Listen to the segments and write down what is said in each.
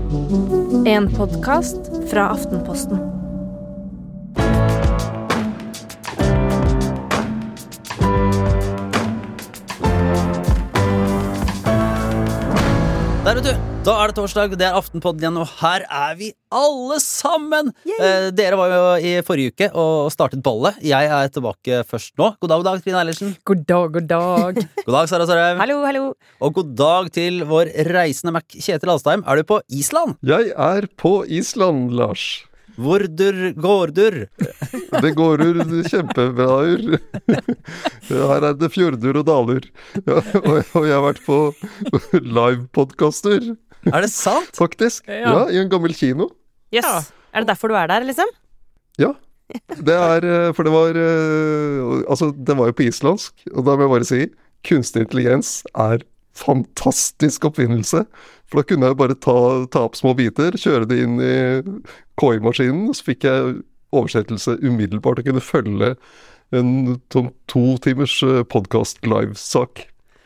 En podcast fra Aftenposten. Der vet du, da det torsdag, det Aftenpodden igjen, og her vi alle sammen! Dere var jo i forrige uke og startet ballet. Jeg tilbake først nå. God dag, Trine Eilertsen. God dag, god dag. God dag, Sara Sørheim. Hallo, hallo. Og god dag til vår reisende Mac Kjetil Alstheim. Du på Island? Jeg på Island, Lars. Hvor går du? Det går kjempebra. Her det fjordur og daler. Ja, og jeg har vært på live-podcaster. Det sant? Faktisk. Ja, i en gammel kino. Yes. Ja. Det derfor du der, liksom? Ja. Det for det var altså, det var jo på islandsk, og da må jeg bare si kunstig intelligens fantastisk oppfinnelse. For da kunne jeg bare ta opp små biter, kjøre det inn i KI-maskinen, så fikk jeg oversettelse umiddelbart og kunne følge en 2 timers podcast live-sak.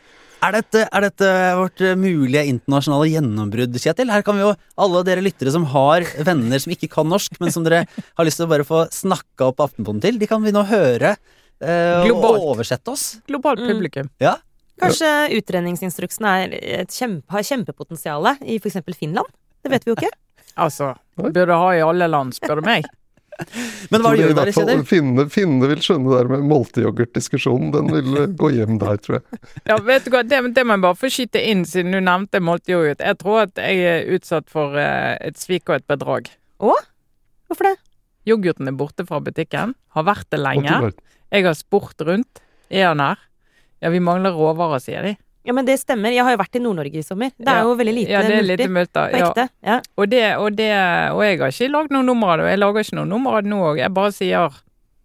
Dette vårt mulige internasjonale gjennombrudd, Kjetil? Her kan vi jo, alle dere lyttere som har venner som ikke kan norsk, men som dere har lyst til å bare få snakka opp Aftenposten til, de kan vi nå høre og oversette oss. Globalt publikum. Ja. Kanskje utredningsinstruksen har kjempepotensiale i for eksempel Finland? Det vet vi jo ikke. Altså, burde ha i alle land, spør du meg. Men hva gjør du der, Kjetil? Finne vil skjønne det der med moltejoghurt-diskusjonen. Den vil gå hjem der, tror jeg. Ja, vet du hva, det må jeg bare få skyte inn siden du nevnte moltejoghurt. Jeg tror at jeg utsatt for et svik og et bedrag. Å? Hvorfor det? Yoghurten borte fra butikken. Har vært det lenge. Jeg har spurt rundt. Han her? Ja, vi mangler råvarer, sier de. Ja, men det stemmer. Jeg har jo vært i Nord-Norge i sommer. Det jo veldig lite multer. Ja, det lite multer. På ekte. Ja. Og jeg har ikke laget noen nummer av det. Jeg lager ikke noen nummer av det nå også. Jeg bare sier,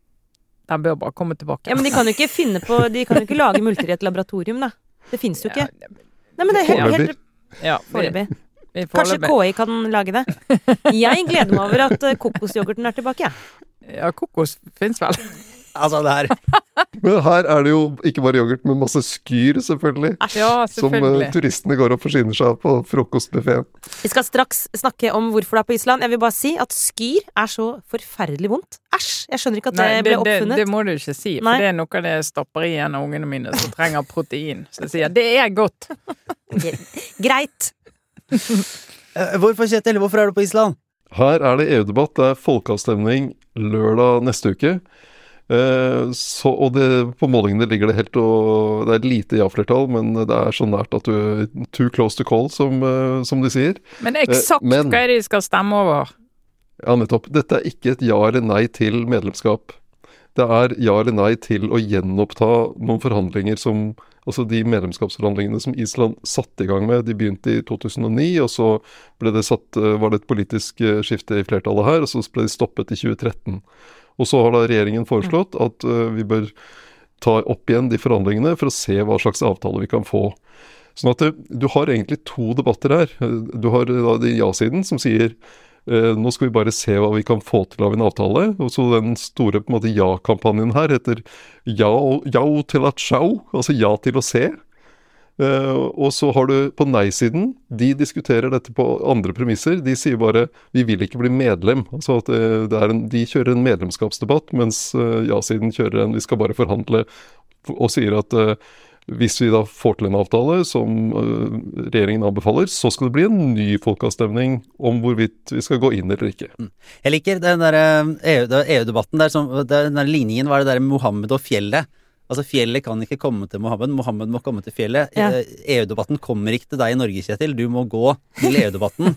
den bør bare komme tilbake. Ja, men de kan jo ikke lage multer i et laboratorium, da. Det finnes jo ikke. Nei, men det helt foreløpig. Kanskje KI kan lage det. Jeg gleder meg over at kokosyoghurten tilbake, Ja, kokos finnes vel. Altså, det her. Men her det jo ikke bare yoghurt, men masse skyr, selvfølgelig. Ja, selvfølgelig. Som turistene går og forsyner seg av på frokostbuffeten. Vi skal straks snakke om hvorfor det på Island. Jeg vil bare si at skyr så forferdelig vondt. Æsj! Jeg skjønner ikke at det ble oppfunnet. Det må du ikke si, for det noe av det stapper i en av ungene mine som trenger protein. Så jeg sier, det godt. Greit. Hvorfor, Kjetil? Hvorfor du på Island? Her det EU-debatt. Det folkeavstemning lørdag neste uke. Og på målingene ligger det helt det lite ja-flertall, men det så nært at du too close to call, som de sier. Men eksakt hva de skal stemme over? Ja, nettopp. Dette ikke et ja eller nei til medlemskap. Det ja eller nei til å gjenoppta noen forhandlinger altså de medlemskapsforhandlingene som Island satte i gang med. De begynte i 2009, og så var det et politisk skifte i flertallet her, og så ble de stoppet i 2013. Og så har da regjeringen foreslått at vi bør ta opp igjen de forhandlingene for å se hva slags avtale vi kan få. Sånn at du har egentlig 2 debatter her. Du har da ja-siden som sier nå skal vi bare se hva vi kan få til av en avtale. Og så den store på en måte ja-kampanjen her heter ja til at sjau, altså ja til å se. Og så har du på nei-siden, de diskuterer dette på andre premisser. De sier bare, vi vil ikke bli medlem. Altså at de kjører en medlemskapsdebatt, mens ja-siden kjører vi skal bare forhandle, og sier at hvis vi da får til en avtale som regjeringen anbefaler, så skal det bli en ny folkeavstemning om hvorvidt vi skal gå inn eller ikke. Jeg liker den der EU-debatten, den der ligningen var det der med Mohammed og fjellet. Altså, fjellet kan ikke komme til Mohammed, Mohammed må komme til fjellet. Ja. EU-debatten kommer ikke til deg i Norge, Kjetil. Du må gå til EU-debatten.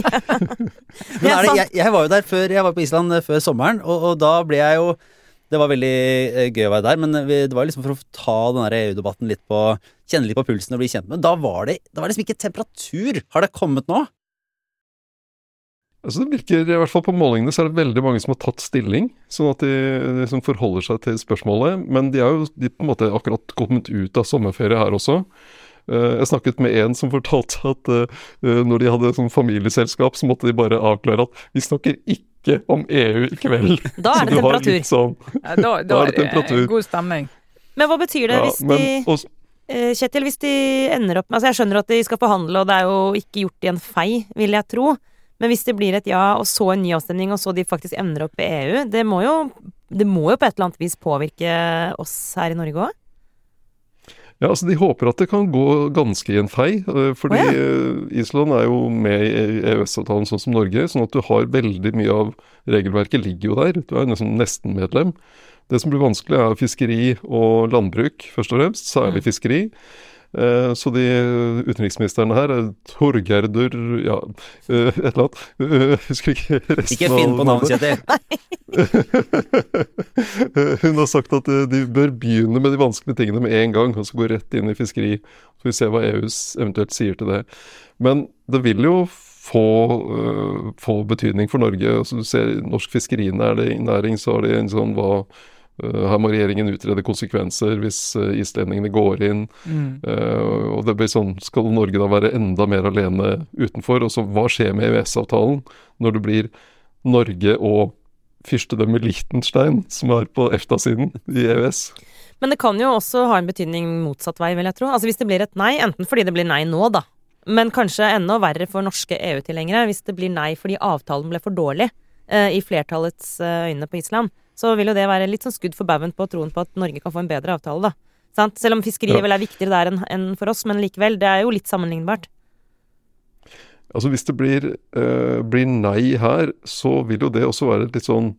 Men jeg var jo der jeg var på Island før sommeren, og da ble jeg jo, det var veldig gøy å være der, men det var liksom for å ta den der EU-debatten kjenne litt på pulsen og bli kjent med. Da var det liksom ikke temperatur. Har det kommet nå? Altså det virker, i hvert fall på målingene, så det veldig mange som har tatt stilling, sånn at de liksom forholder seg til spørsmålet, men de jo på en måte akkurat kommet ut av sommerferie her også. Jeg snakket med en som fortalte at når de hadde sånn familieselskap, så måtte de bare avklare at vi snakker ikke om EU i kveld. Da det temperatur. Sånn, da det temperatur. God stemning. Men hva betyr det hvis Kjetil, hvis de ender opp med, altså jeg skjønner at de skal forhandle, og det jo ikke gjort i en fei, vil jeg tro. Men hvis det blir et ja, og så en ny avstemning, og så de faktisk ender opp i EU, det må jo på et eller annet vis påvirke oss her i Norge også? Ja, altså de håper at det kan gå ganske i en fei, fordi Island jo med i EØS-avtalen sånn som Norge, sånn at du har veldig mye av regelverket ligger jo der, du nesten medlem. Det som blir vanskelig fiskeri og landbruk, først og fremst, særlig fiskeri. Så de utenriksministerne her Torgerdur, et eller annet. Husker ikke resten ikke finn på navnet, Kjetil. Hun har sagt at de bør begynne med de vanskelige tingene med en gang, og så gå rett inn i fiskeri. Så vi ser hva EUs eventuelt sier til det. Men det vil jo få betydning for Norge. Altså, du ser norsk fiskerinæring, så har de en sånn her må regjeringen utrede konsekvenser hvis islendingene går inn. Og det blir sånn, skal Norge da være enda mer alene utenfor? Og så hva skjer med EØS-avtalen når det blir Norge og fyrstedømmet Liechtenstein som på EFTA-siden i EØS? Men det kan jo også ha en betydning motsatt vei, vil jeg tro. Altså hvis det blir et nei, enten fordi det blir nei nå da, men kanskje enda verre for norske EU-tilhengere hvis det blir nei fordi avtalen ble for dårlig i flertallets øyne på Island. Så vil jo det være litt sånn skudd for baugen på troen på at Norge kan få en bedre avtale, da. Sant? Selv om fiskeriet vel viktigere der enn for oss, men likevel, det jo litt sammenlignbart. Altså hvis det blir nei her, så vil jo det også være litt sånn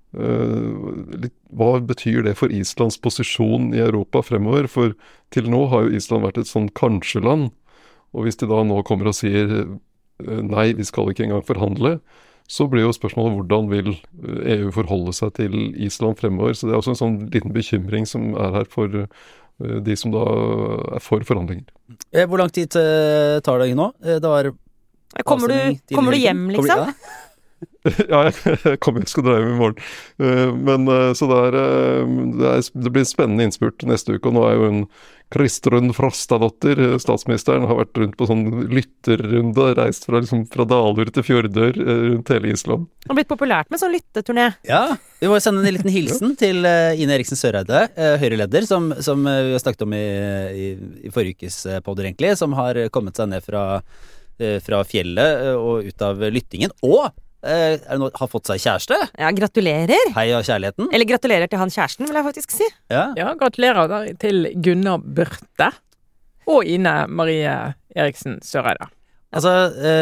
hva betyr det for Islands posisjon i Europa fremover? For til nå har jo Island vært et sånn kanskjeland, og hvis de da nå kommer og sier nei, vi skal ikke engang forhandle, så blir jo spørsmålet hvordan vil EU forholde seg til Island fremover. Så det også en sånn liten bekymring som her for de som da for forhandlinger. Hvor lang tid tar det nå? Det var kommer du hjem, liksom? Ja, jeg skal dra hjem i morgen. Men så det blir en spennende innspurt neste uke, og nå jo hun Kristrun Frostadotter, statsministeren, har vært rundt på sånn lytterrunde, reist fra Dalur til Fjordur rundt hele Island. Det har blitt populært med sånn lytteturné. Ja, vi må sende en liten hilsen til Ine Eriksen Søreide, Høyre-leder, som vi har snakket om i forrige ukes podder egentlig, som har kommet seg ned fra fjellet og ut av lyttingen, og har fått seg kjæreste. Ja, gratulerer. Hei av kjærligheten. Eller gratulerer til han kjæresten, vil jeg faktisk si. Ja, gratulerer til Gunnar Børte og Ine Marie Eriksen Søreide. Altså,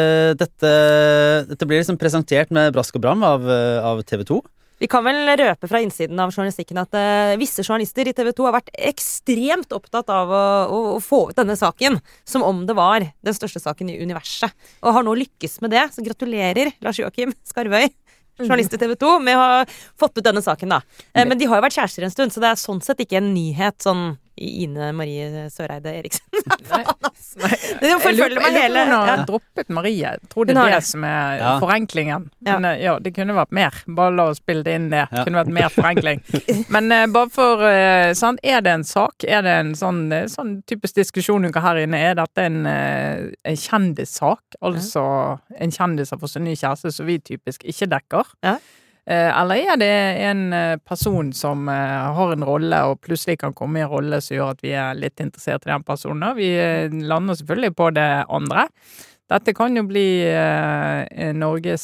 dette blir liksom presentert med brask og bram av TV 2. Vi kan vel røpe fra innsiden av journalistikken at visse journalister i TV 2 har vært ekstremt opptatt av å få ut denne saken, som om det var den største saken i universet. Og har nå lykkes med det, så gratulerer Lars Joakim Skarvøy, journalist i TV 2, med å ha fått ut denne saken da. Men de har jo vært kjærester en stund, så det sånn sett ikke en nyhet sånn Ine Marie Søreide Eriksen. Det forfølger meg hele. Hun har droppet Marie. Jeg tror det det som forenklingen. Men det kunne vært mer. Bare la oss spille det inn det. Det kunne vært mer forenkling. Men bare for, sant, det en sak? Det en sånn typisk diskusjon her inne? Dette en kjendissak? Altså en kjendis har fått en ny kjæreste som vi typisk ikke dekker? Ja. Eller det en person som har en rolle og plutselig kan komme i en rolle som gjør at vi litt interessert i den personen. Vi lander selvfølgelig på det andre. Dette kan jo bli Norges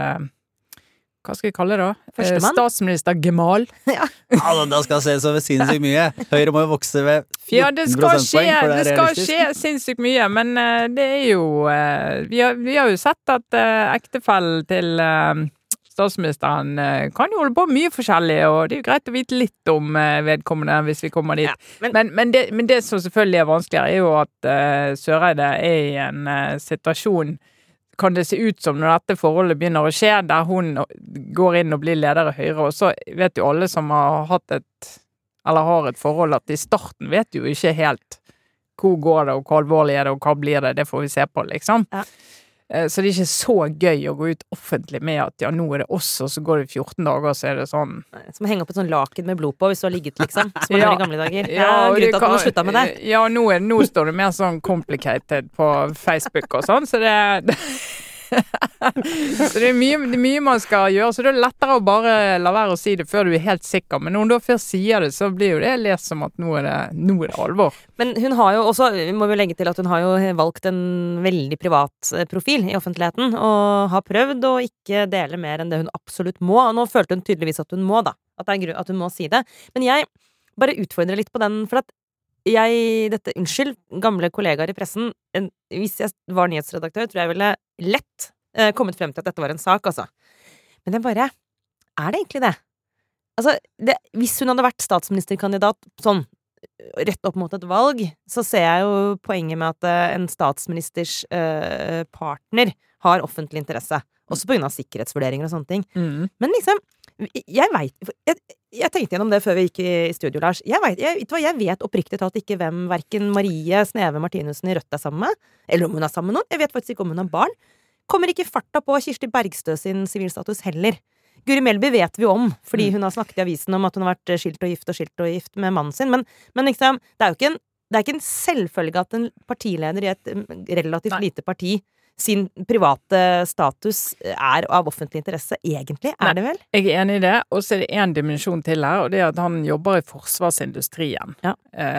hva skal vi kalle det da? Statsminister Gemal. Ja, da skal det se så sinnssykt mye. Høyre må jo vokse ved 14 prosentpoeng. Ja, det skal skje sinnssykt mye, men det jo vi har jo sett at ektefellen til statsministeren kan jo holde på mye forskjellig, og det jo greit å vite litt om vedkommende hvis vi kommer dit. Ja, men det som selvfølgelig vanskeligere jo at Søreide i en situasjon, kan det se ut som når dette forholdet begynner å skje, der hun går inn og blir leder i Høyre, og så vet jo alle som har hatt eller har et forhold, at i starten vet jo ikke helt hvor går det, og hvor alvorlig det, og hva blir det får vi se på, liksom. Ja. Så det ikke så gøy å gå ut offentlig med at ja, nå det oss, og så går det 14 dager, så det sånn. Som henger opp et sånn laken med blod på, hvis du har ligget, liksom. Som man gjør i gamle dager. Ja, grunn til at man må slutte med det. Ja, nå står det mer sånn complicated på Facebook og sånn, så det Så det er mye man skal gjøre, så det er lettere å bare la være å si det før du er helt sikker. Men når hun da først sier det, så blir jo det lest som at nå er det alvor. Men hun har jo også, må vi legge til at hun har jo valgt en veldig privat profil i offentligheten, og har prøvd å ikke dele mer enn det hun absolutt må. Og nå følte hun tydeligvis at hun må, da. At hun må si det. Men jeg bare utfordrer litt på den, for at unnskyld, gamle kollegaer i pressen, hvis jeg var nyhetsredaktør, tror jeg ville lett kommet frem til at dette var en sak, altså. Men er det egentlig det? Altså, hvis hun hadde vært statsministerkandidat sånn, rett opp mot et valg, så ser jeg jo poenget med at en statsministers partner har offentlig interesse, også på grunn av sikkerhetsvurderinger og sånne ting. Men liksom, jeg tenkte gjennom det før vi gikk i studio, Lars. Jeg vet oppriktig talt ikke hvem hverken Marie Sneve Martinussen i Rødt er sammen med, eller om hun er sammen med noen. Jeg vet faktisk ikke om hun har barn. Kommer ikke farta på Kirsti Bergstø sin sivilstatus heller. Guri Melby vet vi om, fordi hun har snakket i avisen om at hun har vært skilt og gift med mannen sin. Men liksom, det er ikke en selvfølge at en partileder i et relativt lite parti sin private status er av offentlig interesse, egentlig, er det vel? Jeg er enig i det, og så er det en dimensjon til her, og det er at han jobber i forsvarsindustrien. Ja.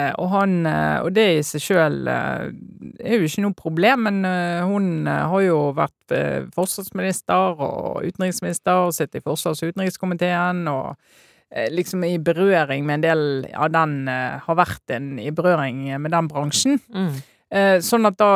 Og det i seg selv er jo ikke noe problem, men hun har jo vært forsvarsminister og utenriksminister, og sitter i forsvars- og utenrikskomiteen, og liksom i berøring med en del av den, har vært i berøring med den bransjen. Sånn at da,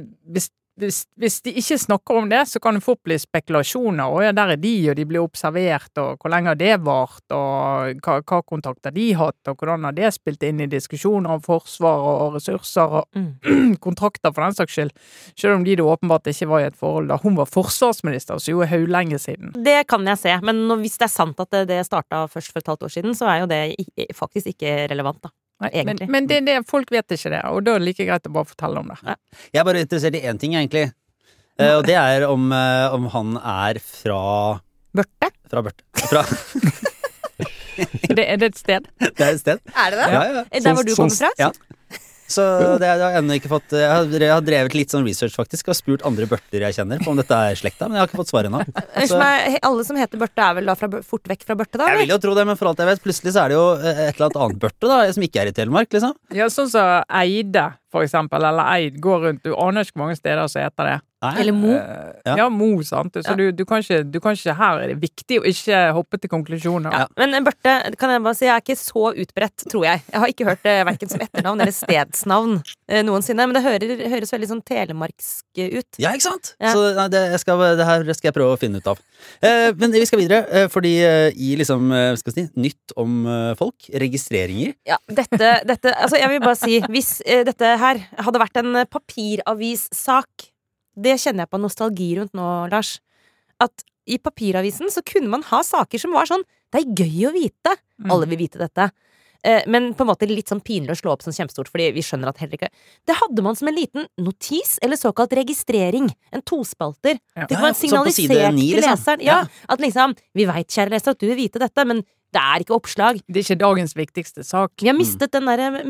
hvis de ikke snakker om det, så kan det fort bli spekulasjoner, og der er de, og de blir observert, og hvor lenge har det vart, og hva kontakter de hatt, og hvordan har det spilt inn i diskusjoner om forsvar og ressurser, og kontrakter for den saks skyld, selv om de da åpenbart ikke var i et forhold da hun var forsvarsminister, så jo er lenge siden. Det kan jeg se, men hvis det er sant at det startet først for et halvt år siden, så er jo det faktisk ikke relevant da. Nei, men folk vet ikke det, og da er det like greit å bare fortelle om det. Ja. Jeg er bare interessert i en ting, egentlig. Og det er om han er fra Børte? Fra Børte. Er det et sted? Det er et sted. Er det det? Ja. Der hvor du kommer fra? Ja. Så det har jeg ennå ikke fått. Jeg har drevet litt sånn research faktisk, og spurt andre Børter jeg kjenner på om dette er slekta, men jeg har ikke fått svar ennå. Alle som heter Børte er vel da fort vekk fra Børte da? Jeg vil jo tro det, men for alt jeg vet, plutselig så er det jo et eller annet Børte da, som ikke er i Telemark, liksom. Ja, sånn som Eide, for eksempel, eller Eid går rundt, du aner ikke mange steder som heter det. Nei. Eller Mo. Ja, Mo, sant. Så du kan ikke, her er det viktig å ikke hoppe til konklusjoner. Ja. Men Børte, kan jeg bare si, jeg er ikke så utbredt, tror jeg. Jeg har ikke hørt det hverken som etternavn eller stedsnavn noensinne, men det høres veldig sånn telemarksk ut. Ja, ikke sant? Ja. Så det her skal jeg prøve å finne ut av. Men vi skal videre, fordi i liksom, skal vi si, nytt om folk, registreringer. Ja, dette, altså jeg vil bare si, hvis dette her hadde vært en papiravissak, det kjenner jeg på nostalgi rundt nå, Lars. At i papiravisen så kunne man ha saker som var sånn, det er gøy å vite. Alle vil vite dette. Men på en måte litt sånn pinlig å slå opp som kjempestort, fordi vi skjønner at heller ikke. Det hadde man som en liten notis, eller såkalt registrering. En tospalter. Ja. Det var signalisert til leseren. Ja, at liksom, vi vet, kjære leser, at du vil vite dette, men det er ikke oppslag. Det er ikke dagens viktigste sak. Vi har mistet den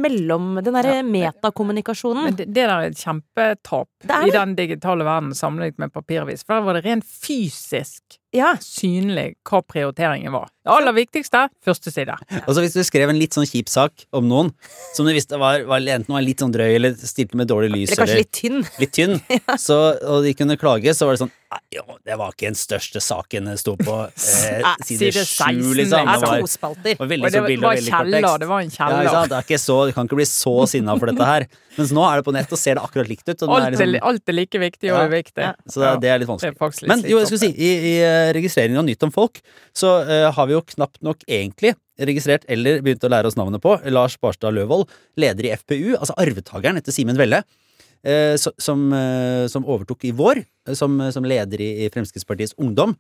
der metakommunikasjonen. Men det der er et kjempetap i den digitale verden sammenlignet med papiravis. For der var det rent fysisk synlig hva prioriteringen var. Det aller viktigste, første side. Og så hvis du skrev en litt sånn kjip sak om noen, som du visste enten var litt sånn drøy, eller stilte med dårlig lys, eller kanskje litt tynn, og de kunne klage, så var det sånn, jo, det var ikke den største saken det stod på side 7, liksom. Det var tospalter. Og det var en kjeller. Ja, det kan ikke bli så sinna for dette her. Mens nå er det på nett og ser det akkurat likt ut. Alt er like viktig og uviktig. Så det er litt vanskelig. Men jo, jeg skulle si, i registreringen av nytt om folk, så har vi jo knapt nok egentlig registrert eller begynt å lære oss navnet på Lars Barstad Løvold, leder i FPU, altså arvetageren etter Simen Velle, som overtok i vår som leder i Fremskrittspartiets Ungdom,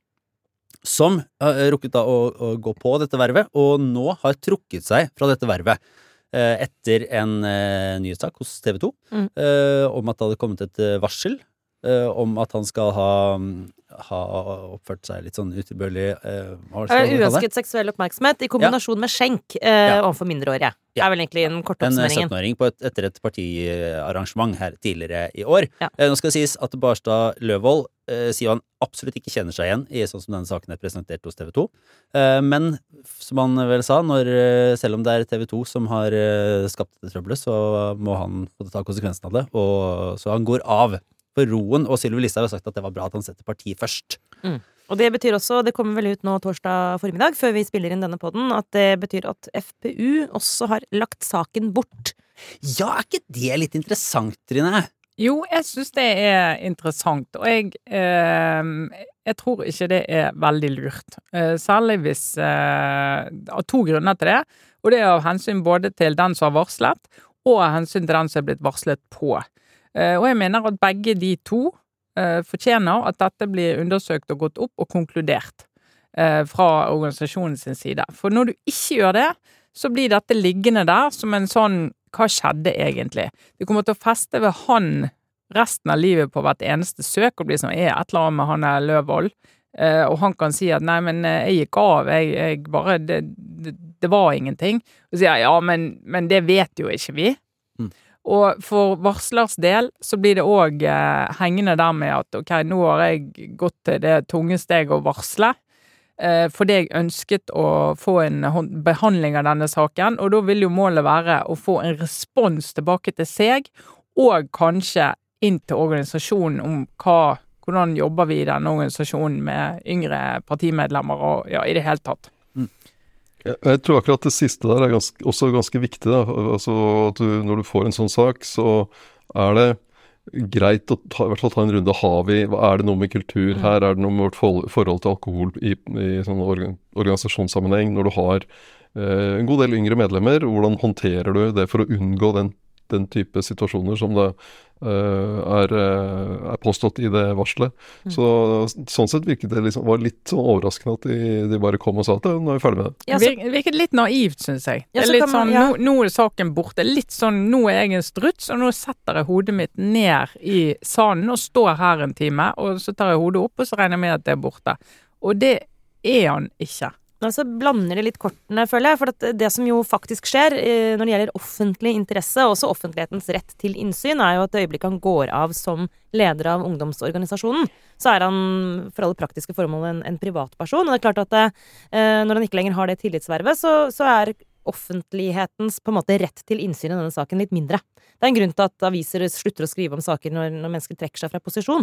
som rukket da å gå på dette vervet, og nå har trukket seg fra dette vervet etter en nyhetssak hos TV 2 om at det hadde kommet et varsel om at han skal ha oppført seg litt sånn utilbørlig uønsket seksuell oppmerksomhet i kombinasjon med skjenk overfor mindreårige. Det er vel egentlig en kort oppsummeringen. En 17-åring etter et partiarrangement her tidligere i år. Nå skal det sies at Barstad Løvold sier han absolutt ikke kjenner seg igjen i sånn som denne saken presentert hos TV 2. Men som han vel sa, selv om det TV 2 som har skapt det trøbbelet, så må han ta konsekvensen av det, og så han går av for roen, og Sylvi Listhaug har sagt at det var bra at han setter partiet først. Og det betyr også, det kommer vel ut nå torsdag formiddag, før vi spiller inn denne podden, at det betyr at FPU også har lagt saken bort. Ja, ikke det litt interessant, Trine? Jo, jeg synes det interessant, og jeg tror ikke det veldig lurt. Særlig hvis, av 2 grunner til det, og det av hensyn både til den som har varslet, og av hensyn til den som har blitt varslet på. Og jeg mener at begge de 2 fortjener at dette blir undersøkt og gått opp og konkludert fra organisasjonen sin side. For når du ikke gjør det, så blir dette liggende der som en sånn hva skjedde egentlig? Vi kommer til å feste ved han resten av livet på hvert eneste søk og bli sånn, et eller annet med han Løvold, og han kan si at nei, men jeg gikk av, jeg bare, det var ingenting. Og sier ja, men det vet jo ikke vi. Og for varslers del så blir det også hengende der med at ok, nå har jeg gått til det tunge steg å varsle, fordi jeg ønsket å få en behandling av denne saken, og da vil jo målet være å få en respons tilbake til seg, og kanskje inn til organisasjonen om hvordan jobber vi i denne organisasjonen med yngre partimedlemmer, og ja, i det hele tatt. Jeg tror akkurat det siste der også ganske viktig, da. Altså at når du får en sånn sak, så det greit å i hvert fall ta en runde. Det noe med kultur her? Det noe med vårt forhold til alkohol i sånn organisasjonssammenheng? Når du har en god del yngre medlemmer, hvordan håndterer du det for å unngå den type situasjoner som det påstått i det varslet? Sånn sett virket det var litt sånn overraskende at de bare kom og sa at nå vi ferdig med det. Ja, det virket litt naivt, synes jeg. Det litt sånn, nå saken borte. Litt sånn, nå jeg en struts, og nå setter jeg hodet mitt ned i sanden og står her en time, og så tar jeg hodet opp, og så regner jeg med at det borte. Og det han ikke. Så blander det litt kortene, føler jeg, for at det som jo faktisk skjer når det gjelder offentlig interesse, og også offentlighetens rett til innsyn, jo at øyeblikket han går av som leder av ungdomsorganisasjonen, så han for alle praktiske formål en privatperson, og det klart at når han ikke lenger har det tillitsvervet, så offentlighetens på en måte rett til innsyn i denne saken litt mindre. Det en grunn til at aviser slutter å skrive om saker når mennesker trekker seg fra posisjon.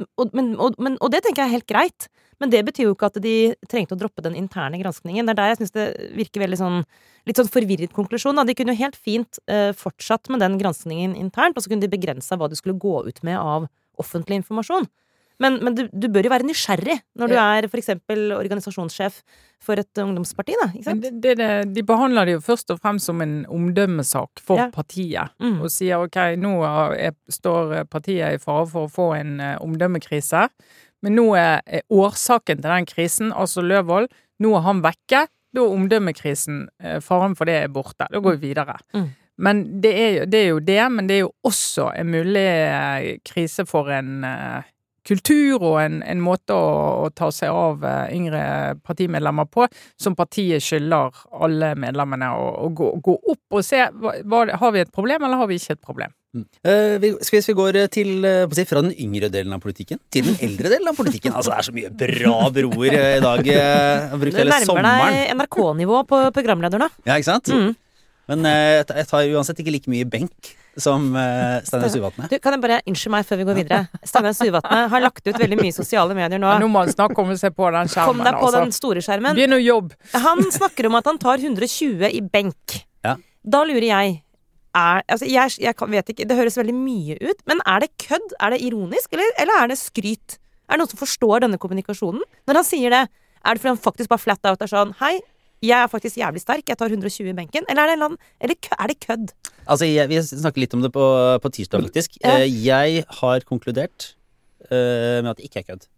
Og det tenker jeg helt greit. Men det betyr jo ikke at de trengte å droppe den interne granskningen. Det der jeg synes det virker veldig sånn, litt sånn forvirret konklusjon. Da. De kunne jo helt fint fortsatt med den granskningen internt, og så kunne de begrense hva du skulle gå ut med av offentlig informasjon. Men du bør jo være nysgjerrig når du for eksempel organisasjonssjef for et ungdomsparti, da, ikke sant? De behandler det jo først og fremst som en omdømmesak for partiet, og sier ok, nå står partiet i fare for å få en omdømmekrise, men nå årsaken til den krisen, altså Løvold, nå han vekke, da omdømmekrisen, faren for det borte, da går vi videre. Men det jo det, men det jo også en mulig krise for en kultur og en måte å ta seg av yngre partimedlemmer på, som partiet skylder alle medlemmene å gå opp og se, har vi et problem eller har vi ikke et problem? Hvis vi går fra den yngre delen av politikken til den eldre delen av politikken. Altså det så mye bra broer i dag. Jeg har brukt hele sommeren. Det nærmer deg NRK-nivå på programlederne. Ja, ikke sant? Men jeg tar uansett ikke like mye benk som Steinar Suvatne. Kan jeg bare unnskyld meg før vi går videre? Steinar Suvatne har lagt ut veldig mye sosiale medier nå. Nå må han snart komme seg på den skjermen. Kom deg på den store skjermen. Begynn å jobbe. Han snakker om at han tar 120 i benk. Ja. Da lurer jeg jeg vet ikke, det høres veldig mye ut, men det kødd? Det ironisk, eller det skryt? Det noen som forstår denne kommunikasjonen? Når han sier det, det fordi han faktisk bare flat out sånn, hei, jeg faktisk jævlig sterk, jeg tar 120 i benken, eller det kødd? Altså, vi snakker litt om det på tirsdag faktisk. Jeg har konkludert med at det ikke kødd.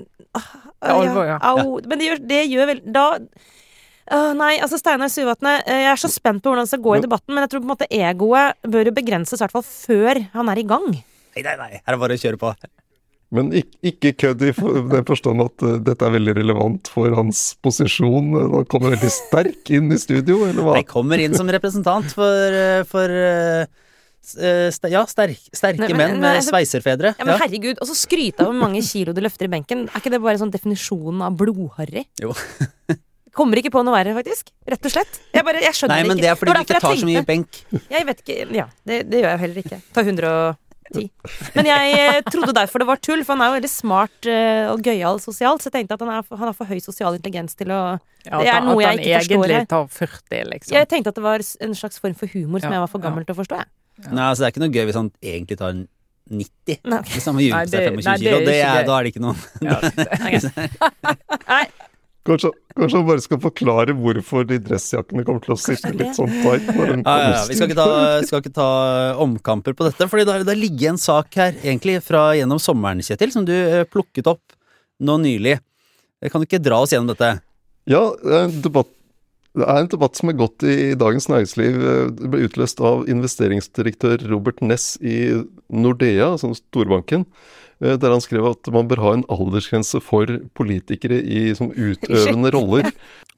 Men det gjør vel, da... nei, altså Steinar Suvatne, jeg så spent på hvordan det skal gå i debatten, men jeg tror på en måte egoet bør jo begrenses i hvert fall før han i gang. Nei, her bare å kjøre på. Men ikke kødd i den forstand at dette veldig relevant for hans posisjon. Han kommer veldig sterk inn i studio, eller hva? Jeg kommer inn som representant for sterke menn med sveiserfedre. Ja, men herregud, og så skryte av hvor mange kilo du løfter i benken. Er ikke det bare sånn definisjonen av blodharry? Jo. Kommer ikke på noe verre, faktisk. Rett og slett. Jeg skjønner ikke. Nei, men det er fordi du ikke tar så mye benk. Jeg vet ikke, ja, det gjør jeg heller ikke. Ta 110. Men jeg trodde derfor det var tull, for han er jo veldig smart og gøyal sosialt, så jeg tenkte at han har for høy sosial intelligens til å... Det er noe jeg ikke forstår her. At han egentlig tar 40, liksom. Jeg tenkte at det var en slags form for humor som jeg var for gammel til å forstå, jeg. Nei, altså det er ikke noe gøy hvis han egentlig tar 90. Nei. Hvis han må ljuge seg 25 kilo, da er det ikke noe. Nei. Kanskje han bare skal forklare hvorfor de dressjakkene kommer til å sitte litt sånn tight. Vi skal ikke ta omkamper på dette, fordi det ligger en sak her, egentlig fra gjennom sommeren, Kjetil, som du plukket opp nå nylig. Kan du ikke dra oss gjennom dette? Ja, det er en debatt som er gått i Dagens Næringsliv. Det ble utløst av investeringsdirektør Robert Ness i Nordea, altså storbanken, der han skrev at man bør ha en aldersgrense for politikere i som utøvende roller.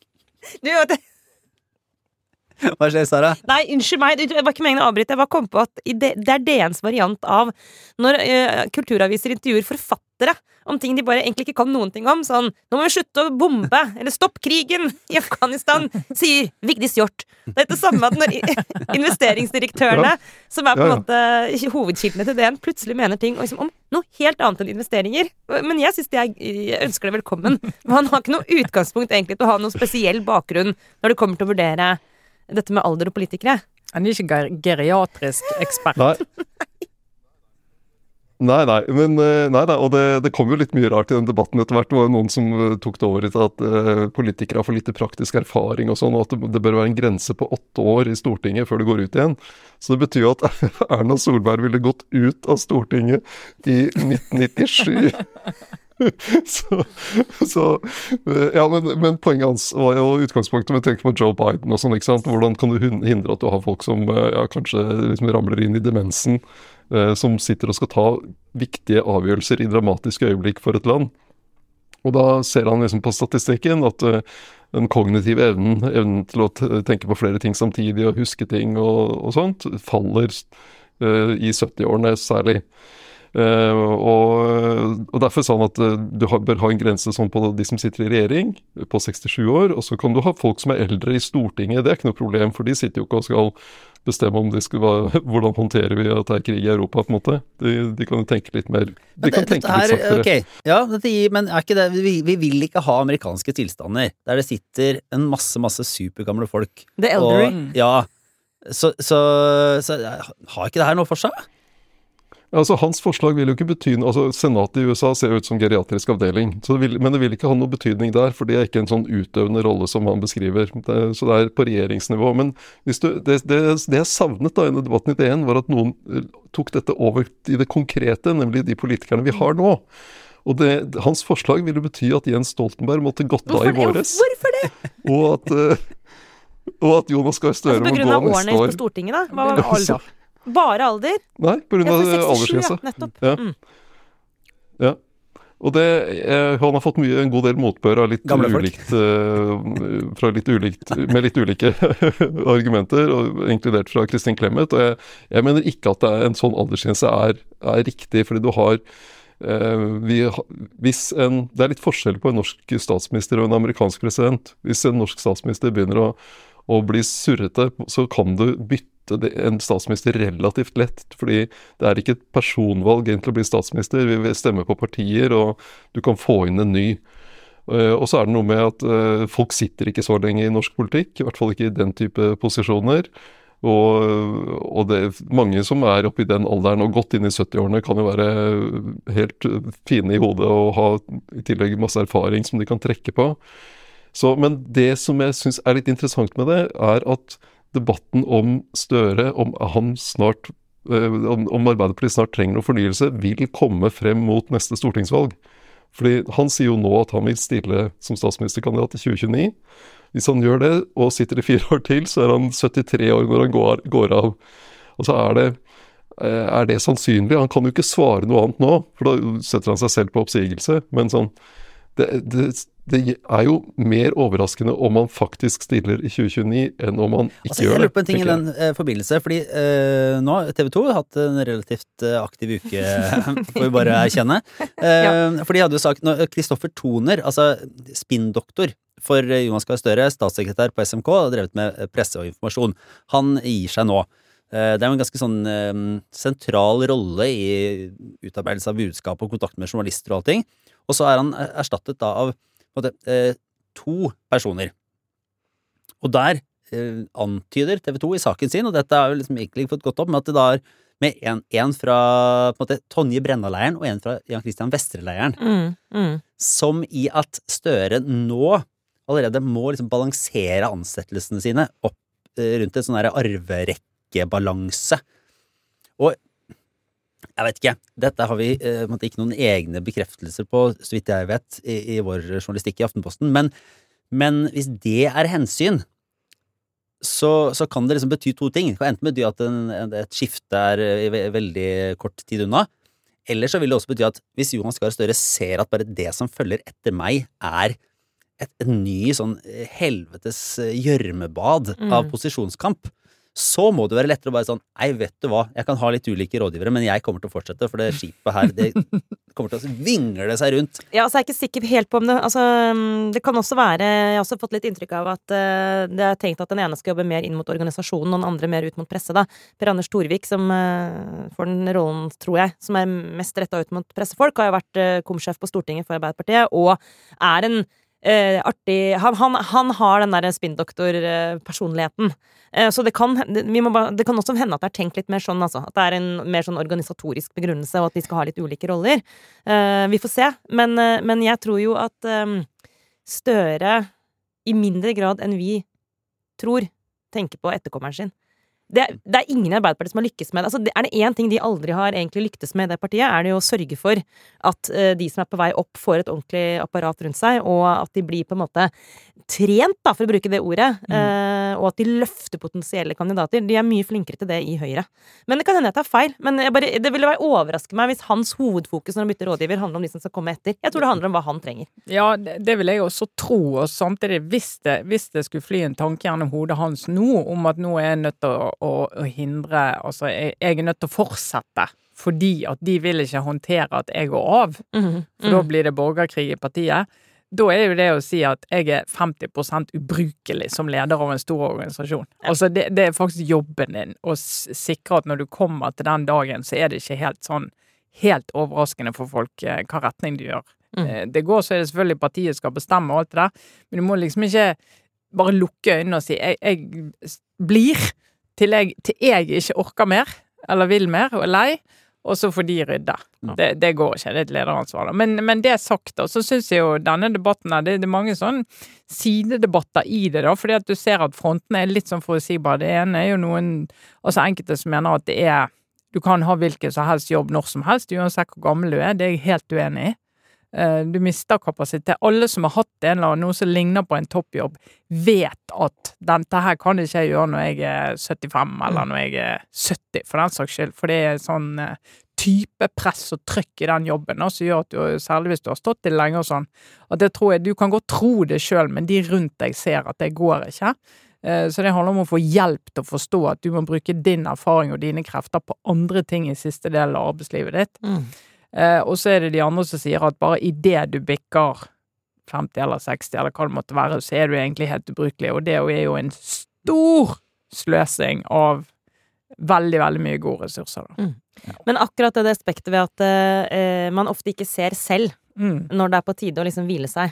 Hva skjer, Sara? Nei, unnskyld meg, det var ikke meningen å avbryte. Jeg bare kom på at det er DNs variant av når kulturaviser intervjuer forfattere om ting de bare egentlig ikke kan noen ting om. Sånn, nå må vi slutte å bombe, eller stopp krigen i Afghanistan, sier Vigdis Hjorth. Det er det samme at når investeringsdirektørene, som er på en måte hovedkildene til DN, plutselig mener ting liksom, om noe helt annet enn investeringer. Men jeg synes jeg ønsker det velkommen. Men han har ikke noe utgangspunkt egentlig til å ha noe spesiell bakgrunn når det kommer til å vurdere dette med alder og politikere. Han er ikke geriatrisk ekspert. Nei, og det kom jo litt mye rart i den debatten etter hvert. Det var jo noen som tok det over til at politikere har for lite praktisk erfaring og sånn, og at det bør være en grense på 8 år i Stortinget før det går ut igjen. Så det betyr jo at Erna Solberg ville gått ut av Stortinget i 1997. Men poenget hans var jo utgangspunktet med å tenke på Joe Biden og sånn, ikke sant? Hvordan kan du hindre at du har folk som kanskje liksom ramler inn i demensen, som sitter og skal ta viktige avgjørelser i dramatiske øyeblikk for et land. Og da ser han liksom på statistikken at den kognitive evnen til å tenke på flere ting samtidig og huske ting og sånt, faller i 70-årene særlig. Og derfor sa han at du bør ha en grense sånn på de som sitter i regjering på 67 år, og så kan du ha folk som er eldre i Stortinget. Det er ikke noe problem, for de sitter jo ikke og skal bestemme om hvordan håndterer vi at det er krig i Europa, på en måte. De kan jo tenke litt mer, de kan tenke litt saktere. Okay. Ja, men er ikke det, vi vil ikke ha amerikanske tilstander, der det sitter en masse supergamle folk. The elderly. Så har ikke det her noe for seg? Altså, hans forslag vil jo ikke bety noe, altså senatet i USA ser ut som geriatrisk avdeling, men det vil ikke ha noe betydning der, for det er ikke en sånn utøvende rolle som han beskriver, så det er på regjeringsnivå. Men det jeg savnet da i debatten i DN var at noen tok dette over i det konkrete, nemlig de politikerne vi har nå. Og hans forslag ville bety at Jens Stoltenberg måtte gått av i våres. Hvorfor det? Og at Jonas Gahr Støre må gå neste år. På grunn av årene på Stortinget da? Hva var alder? Bare alder? Nei, på grunn av aldersgrensa. Nettopp. Ja. Og han har fått en god del motbør av litt ulikt, med litt ulike argumenter, og inkludert fra Kristin Clemet. Og jeg mener ikke at en sånn aldersgrense er riktig, fordi du har det er litt forskjell på en norsk statsminister og en amerikansk president. Hvis en norsk statsminister begynner å bli surrete, så kan du bytte en statsminister relativt lett, fordi det er ikke et personvalg egentlig å bli statsminister. Vi stemmer på partier, og du kan få inn en ny. Og så er det noe med at folk sitter ikke så lenge i norsk politikk, i hvert fall ikke i den type posisjoner. Og det mange som er oppe i den alderen og gått inn i 70-årene kan jo være helt fine i hodet og ha i tillegg masse erfaring som de kan trekke på. Men det som jeg synes er litt interessant med det, er at debatten om Støre, om Arbeiderpartiet snart trenger noe fornyelse, vil komme frem mot neste stortingsvalg. Fordi han sier jo nå at han vil stille som statsministerkandidat i 2029. Hvis han gjør det, og sitter i 4 år til, så er han 73 år når han går av. Og så er det sannsynlig? Han kan jo ikke svare noe annet nå, for da setter han seg selv på oppsigelse. Men det jo mer overraskende om man faktisk stiller i 2029 enn om man ikke gjør det. Jeg lurer på en ting i den forbindelse, fordi nå har TV 2 hatt en relativt aktiv uke, får vi bare erkjenne. For de hadde jo sagt, Kristoffer Toner, altså spinndoktor for Jonas Gahr Støre, statssekretær på SMK, har drevet med presse og informasjon. Han gir seg nå. Det jo en ganske sånn sentral rolle i utarbeidelse av budskap og kontakt med journalister og allting. Og så han erstattet da av to personer. Og der antyder TV 2 i saken sin, og dette jo liksom egentlig fått gått opp, med at det da med en fra på en måte, Tonje Brenna-leiren og en fra Jan Christian Vestre-leiren. Som i at Støre nå allerede må liksom balansere ansettelsene sine opp rundt en sånn her arverekkebalanse. Og jeg vet ikke, dette har vi ikke noen egne bekreftelser på, så vidt jeg vet, i vår journalistikk i Aftenposten, men hvis det hensyn, så kan det liksom bety to ting. Det kan enten bety at et skifte i veldig kort tid unna, eller så vil det også bety at hvis Jonas Gahr Støre ser at bare det som følger etter meg et ny sånn helvetes gjørmebad av posisjonskamp, så må det være lettere å bare sånn, nei, vet du hva, jeg kan ha litt ulike rådgivere, men jeg kommer til å fortsette, for det skipet her, det kommer til å vingle seg rundt. Ja, altså jeg ikke sikker helt på om det, altså det kan også være, jeg har også fått litt inntrykk av at det tenkt at den ene skal jobbe mer inn mot organisasjonen, og den andre mer ut mot presse da. Per Anders Storvik, som får den rollen, tror jeg, som mest rettet ut mot pressefolk, har jo vært komsjef på Stortinget for Arbeiderpartiet, og en artig, han har den der spinndoktor-personligheten. Så det kan også hende at det tenkt litt mer sånn, altså. At det en mer sånn organisatorisk begrunnelse, og at de skal ha litt ulike roller. Vi får se. Men jeg tror jo at Støre i mindre grad enn vi tror tenker på etterkommeren sin. Det ingen i Arbeiderpartiet som har lykkes med det. Altså, det det en ting de aldri har egentlig lyktes med i det partiet, det jo å sørge for at de som på vei opp får et ordentlig apparat rundt seg, og at de blir på en måte trent, da, for å bruke det ordet, og at de løfter potensielle kandidater. De mye flinkere til det i Høyre. Men det kan hende jeg tar feil. Men det ville overraske meg hvis hans hovedfokus når han bytter rådgiver handler om de som skal komme etter. Jeg tror det handler om hva han trenger. Ja, det vil jeg også tro, og samtidig hvis det skulle fly en tanke gjennom hodet hans nå, om at nå jeg nødt til å hindre, altså jeg nødt til å fortsette, fordi at de vil ikke håndtere at jeg går av, for da blir det borgerkrig i partiet. Da jo det å si at jeg 50% ubrukelig som leder av en stor organisasjon. Altså det faktisk jobben din, å sikre at når du kommer til den dagen, så det ikke helt overraskende for folk hva retning du gjør. Det går så det selvfølgelig partiet skal bestemme alt det der, men du må liksom ikke bare lukke øynene og si jeg blir til jeg ikke orker mer, eller vil mer, og lei, og så får de rydde. Det går ikke, det et lederansvar. Men det sagt da, så synes jeg jo denne debatten det mange sånn sidedebatter i det da, fordi at du ser at frontene litt sånn forutsigbare. Det ene jo noen, altså enkelte som mener at det du kan ha hvilken som helst jobb når som helst, uansett hvor gammel du det jeg helt uenig i. Du mister kapasitet. Alle som har hatt en eller annen, noe som ligner på en toppjobb, vet at dette her kan ikke jeg gjøre når jeg 75, eller når jeg 70, for den saks skyld. For det sånn type press og trykk i den jobben, som gjør at du, særlig hvis du har stått i det lenge og sånn, at det tror jeg, du kan godt tro det selv, men de rundt deg ser at det går ikke. Så det handler om å få hjelp til å forstå at du må bruke din erfaring og dine krefter på andre ting i siste del av arbeidslivet ditt. Og så det de andre som sier at bare i det du bikker 50 eller 60 eller hva det måtte være, så du egentlig helt ubrukelig, og det jo en stor sløsing av veldig, veldig mye gode ressurser da. Men akkurat det aspektet ved at man ofte ikke ser selv når det på tide å liksom hvile seg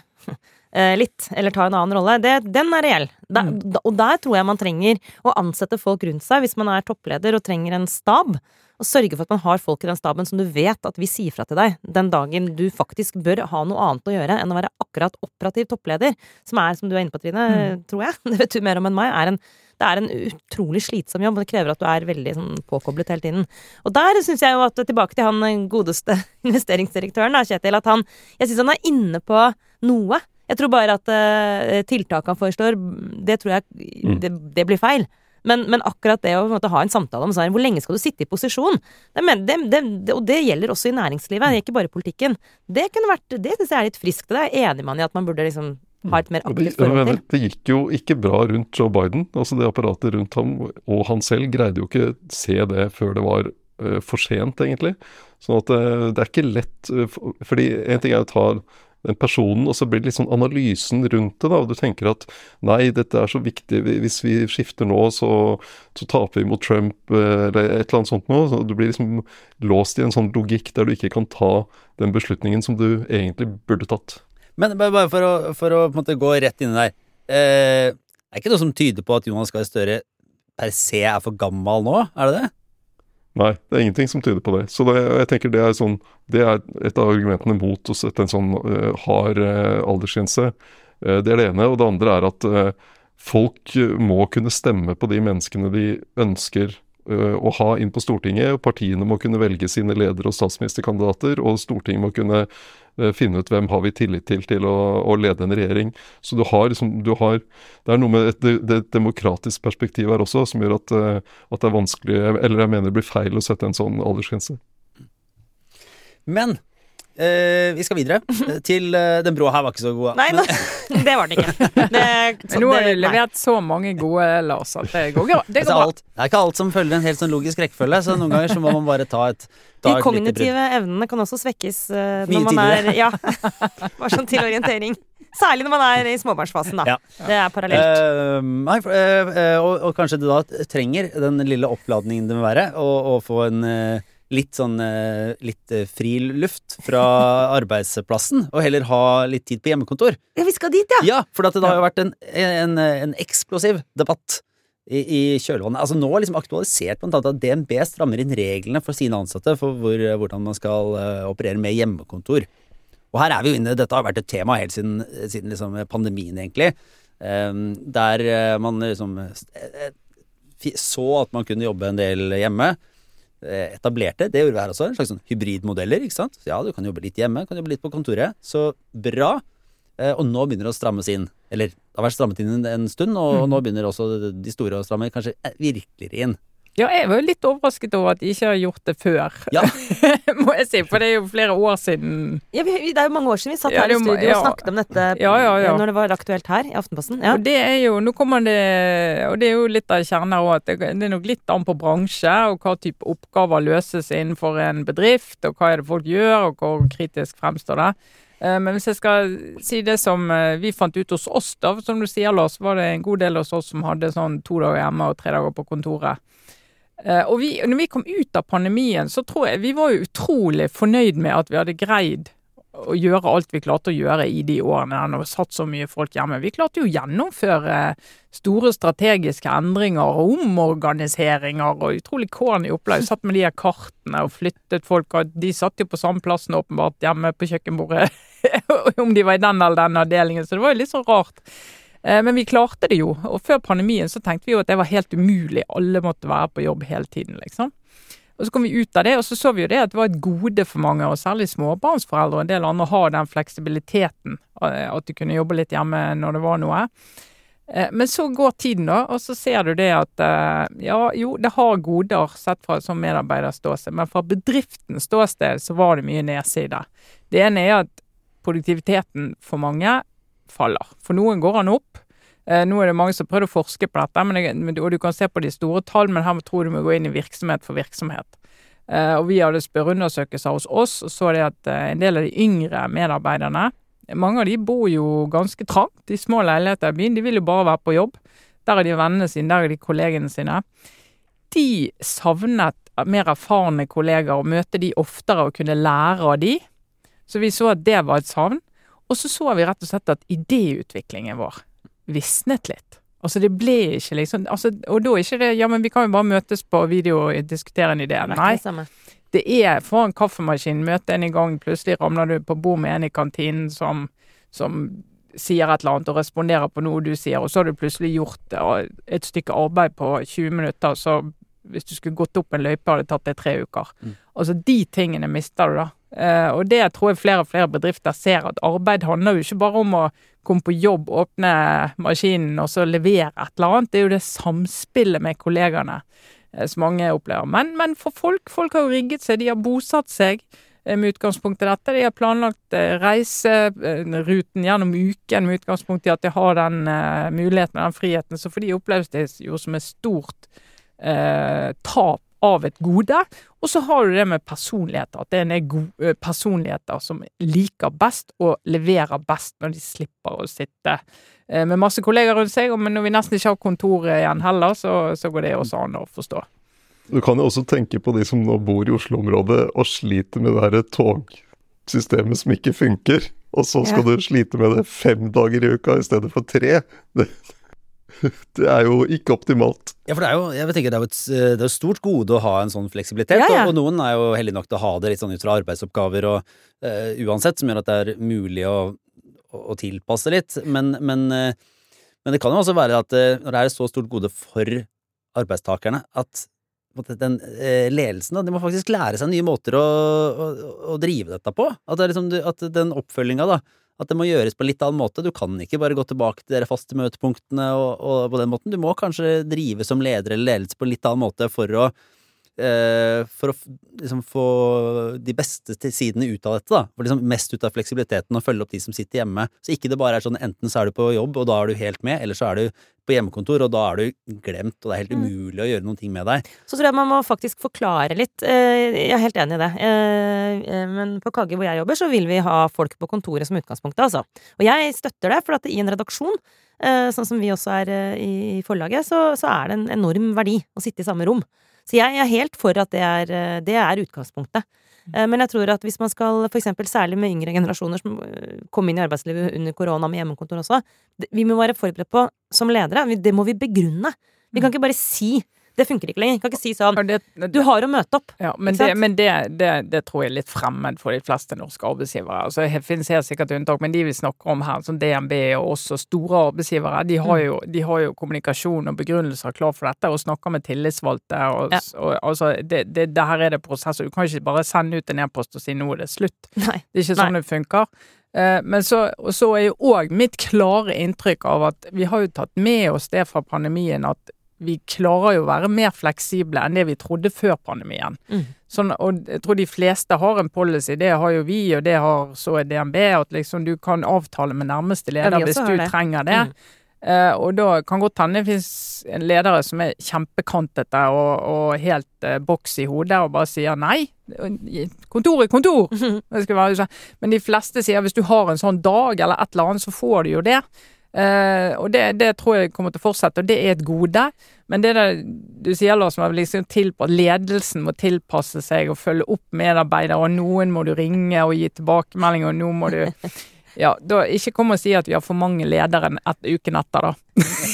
litt, eller ta en annen rolle, den reell. Og der tror jeg man trenger å ansette folk rundt seg hvis man toppleder og trenger en stab, og sørge for at man har folk i den staben som du vet at vi sier fra til deg den dagen du faktisk bør ha noe annet å gjøre enn å være akkurat operativ toppleder, som du inne på, Trine, tror jeg, det vet du mer om enn meg, det en utrolig slitsom jobb, og det krever at du veldig sånn, påkoblet hele tiden. Og der synes jeg jo at, tilbake til han godeste investeringsdirektøren, Kjetil, at jeg synes han inne på noe. Jeg tror bare at tiltak han foreslår, det tror jeg det blir feil. Men akkurat det å på en måte ha en samtale om hvor lenge skal du sitte i posisjon, og det gjelder også i næringslivet, ikke bare i politikken. Det synes jeg litt friskt, og det enig man i at man burde liksom ha et mer aktivt forhold til. Det gikk jo ikke bra rundt Joe Biden, altså det apparatet rundt ham, og han selv greide jo ikke se det før det var for sent, egentlig. Sånn at det ikke lett, fordi en ting å ta den personen, og så blir det litt sånn analysen rundt det da, og du tenker at nei, dette så viktig, hvis vi skifter nå, så taper vi mot Trump, eller et eller annet sånt nå, så du blir liksom låst i en sånn logikk der du ikke kan ta den beslutningen som du egentlig burde tatt. Men bare for å på en måte gå rett inn der, det ikke noe som tyder på at Jonas Gahr Støre per se for gammel nå, det det? Nei, det ingenting som tyder på det. Så jeg tenker det sånn, det et av argumentene mot å sette en sånn hard aldersgrense. Det det ene, og det andre at folk må kunne stemme på de menneskene de ønsker å ha inn på Stortinget, og partiene må kunne velge sine ledere og statsministerkandidater, og Stortinget må kunne finne ut hvem har vi tillit til å lede en regjering. Så det noe med et demokratisk perspektiv her også, som gjør at det vanskelig, eller jeg mener det blir feil å sette en sånn aldersgrense. Men vi skal videre til den brå her var ikke så god. Nei, det var den ikke. Nå har vi levert så mange gode, Lars, at det går bra. Det ikke alt som følger en helt sånn logisk rekkefølge, så noen ganger så må man bare ta et de kognitive evnene kan også svekkes når man bare sånn til orientering. Særlig når man i småbarnsfasen, da. Ja. Det parallelt. Og kanskje du da trenger den lille oppladningen det må være, og få en litt fri luft fra arbeidsplassen, og heller ha litt tid på hjemmekontor. Ja, vi skal dit, ja! Ja, for det har jo vært en eksplosiv debatt i kjølvannet. Altså nå liksom aktualisert på en måte at DNB strammer inn reglene for sine ansatte for hvordan man skal operere med hjemmekontor. Og her vi jo inne, dette har vært et tema helt siden liksom pandemien egentlig, der man liksom så at man kunne jobbe en del hjemme, etablerte, det gjorde vi her også, en slags sånn hybridmodeller, ikke sant? Ja, du kan jobbe litt hjemme, kan jobbe litt på kontoret, så bra. Og nå begynner det å strammes inn, eller det har vært strammet inn en stund, og nå begynner også de store å stramme kanskje virkelig inn. Ja, jeg var jo litt overrasket over at de ikke har gjort det før, må jeg si, for det jo flere år siden. Ja, det jo mange år siden vi satt her i studio og snakket om dette når det var aktuelt her i Aftenposten. Ja. Og det jo, nå kommer det, og det jo litt av kjernen her også, at det nok litt an på bransje, og hva type oppgaver løses innenfor en bedrift, og hva det folk gjør, og hvor kritisk fremstår det. Men hvis jeg skal si det som vi fant ut hos oss da, som du sier, Lars, var det en god del hos oss som hadde sånn 2 dager hjemme og 3 dager på kontoret. Og når vi kom ut av pandemien, så tror jeg vi var jo utrolig fornøyd med at vi hadde greid å gjøre alt vi klarte å gjøre i de årene når vi satt så mye folk hjemme. Vi klarte jo å gjennomføre store strategiske endringer og omorganiseringer og utrolig corny opplegg. Satt med de her kartene og flyttet folk, og de satt jo på samme plassen åpenbart hjemme på kjøkkenbordet om de var i den eller den avdelingen, så det var jo litt så rart. Men vi klarte det jo, og før pandemien så tenkte vi jo at det var helt umulig. Alle måtte være på jobb hele tiden, liksom. Og så kom vi ut av det, og så vi jo det at det var et gode for mange, og særlig småbarnsforeldre og en del andre, å ha den fleksibiliteten, at de kunne jobbe litt hjemme når det var noe. Men så går tiden da, og så ser du det at, det har goder sett fra som medarbeiderståsted, men fra bedriftens ståsted så var det mye nedside. Det ene at produktiviteten for mange faller. For noen går han opp. Nå det mange som prøver å forske på dette, og du kan se på de store tall, men her tror du må gå inn i virksomhet for virksomhet. Og vi hadde spørreundersøkelser hos oss, og så det at en del av de yngre medarbeiderne, mange av de bor jo ganske trangt, de små leiligheter i byen, de vil jo bare være på jobb. Der de vennene sine, der de kollegene sine. De savnet mer erfarne kolleger, og møte de oftere og kunne lære av de. Så vi så at det var et savn. Og så vi rett og slett at idéutviklingen vår visnet litt. Altså det ble ikke liksom, og da ikke det, men vi kan jo bare møtes på video og diskutere en idé. Nei, det foran kaffemaskinen, møte en i gang, plutselig ramler du på bord med en i kantinen som sier et eller annet og responderer på noe du sier, og så har du plutselig gjort et stykke arbeid på 20 minutter, så hvis du skulle gått opp en løype, hadde det tatt deg 3 uker. Altså de tingene mister du da. Og det tror jeg flere og flere bedrifter ser, at arbeid handler jo ikke bare om å komme på jobb, åpne maskinen og så levere et eller annet. Det er jo det samspillet med kollegene som mange opplever. Men for folk har jo rigget seg, de har bosatt seg med utgangspunkt i dette. De har planlagt reiseruten gjennom uken med utgangspunkt i at de har den muligheten og den friheten. Så for de oppleves det jo som et stort tap av et gode. Og så har du det med personligheter, at det er personligheter som liker best og leverer best når de slipper å sitte med masse kolleger rundt seg, men når vi nesten ikke har kontor igjen heller, så går det også an å forstå. Du kan jo også tenke på de som nå bor i Oslo-området og sliter med det her togsystemet som ikke funker, og så skal du slite med det 5 dager i uka i stedet for 3. Det er jo ikke optimalt. Ja, for det er jo, jeg tenker, det er jo et stort gode å ha en sånn fleksibilitet, og noen er jo heldig nok til å ha det litt sånn ut fra arbeidsoppgaver og uansett, som gjør at det er mulig å tilpasse litt, men det kan jo også være at når det er et så stort gode for arbeidstakerne, at den ledelsen, de må faktisk lære seg nye måter å drive dette på, at det er liksom, at den oppfølginga da, at det må gjøres på litt annen måte. Du kan ikke bare gå tilbake til dere faste møtepunktene og på den måten. Du må kanskje drive som leder eller ledelse på litt annen måte for å liksom få de beste sidene ut av dette da. For liksom mest ut av fleksibiliteten og følge opp de som sitter hjemme. Så ikke det bare er sånn, enten så er du på jobb og da er du helt med, eller så er du på hjemmekontor og da er du glemt og det er helt umulig å gjøre noen ting med deg. Så tror jeg man må faktisk forklare litt. Jeg er helt enig i det. Men på KG hvor jeg jobber så vil vi ha folk på kontoret som utgangspunkt altså. Og jeg støtter det, for at i en redaksjon, sånn som vi også er i forlaget, så er det en enorm verdi å sitte i samme rom. Så jeg er helt for at det er utgangspunktet. Men jeg tror at hvis man skal, for eksempel særlig med yngre generasjoner som kom inn i arbeidslivet under korona med hjemmekontor også, vi må være forberedt på som ledere, det må vi begrunne. Vi kan ikke bare si det funker ikke lenger. Jeg kan ikke si sånn, du har å møte opp. Ja, men det tror jeg er litt fremmed for de fleste norske arbeidsgivere. Altså, det finnes helt sikkert unntak, men de vi snakker om her, som DNB og også store arbeidsgivere, de har jo kommunikasjon og begrunnelser klar for dette, og snakker med tillitsvalgte, og altså, det her er det prosesser. Du kan ikke bare sende ut en e-post og si nå er det slutt. Nei. Det er ikke sånn det funker. Men så er jo også mitt klare inntrykk av at vi har jo tatt med oss det fra pandemien, at vi klarer jo å være mer fleksible enn det vi trodde før pandemien. Sånn, og jeg tror de fleste har en policy, det har jo vi, og det har så DNB, at liksom du kan avtale med nærmeste leder hvis du trenger det. Og da kan godt hende det finnes en ledere som er kjempekantete og helt boks i hodet og bare sier nei, kontor. Det skal være sånn. Men de fleste sier hvis du har en sånn dag eller et eller annet, så får du jo det. Og det tror jeg kommer til å fortsette, og det er et gode. Men det du sier, Lars, som er liksom ledelsen må tilpasse seg og følge opp medarbeidere, og noen må du ringe og gi tilbakemelding, og nå må du da ikke kom og si at vi har for mange ledere uken etter da.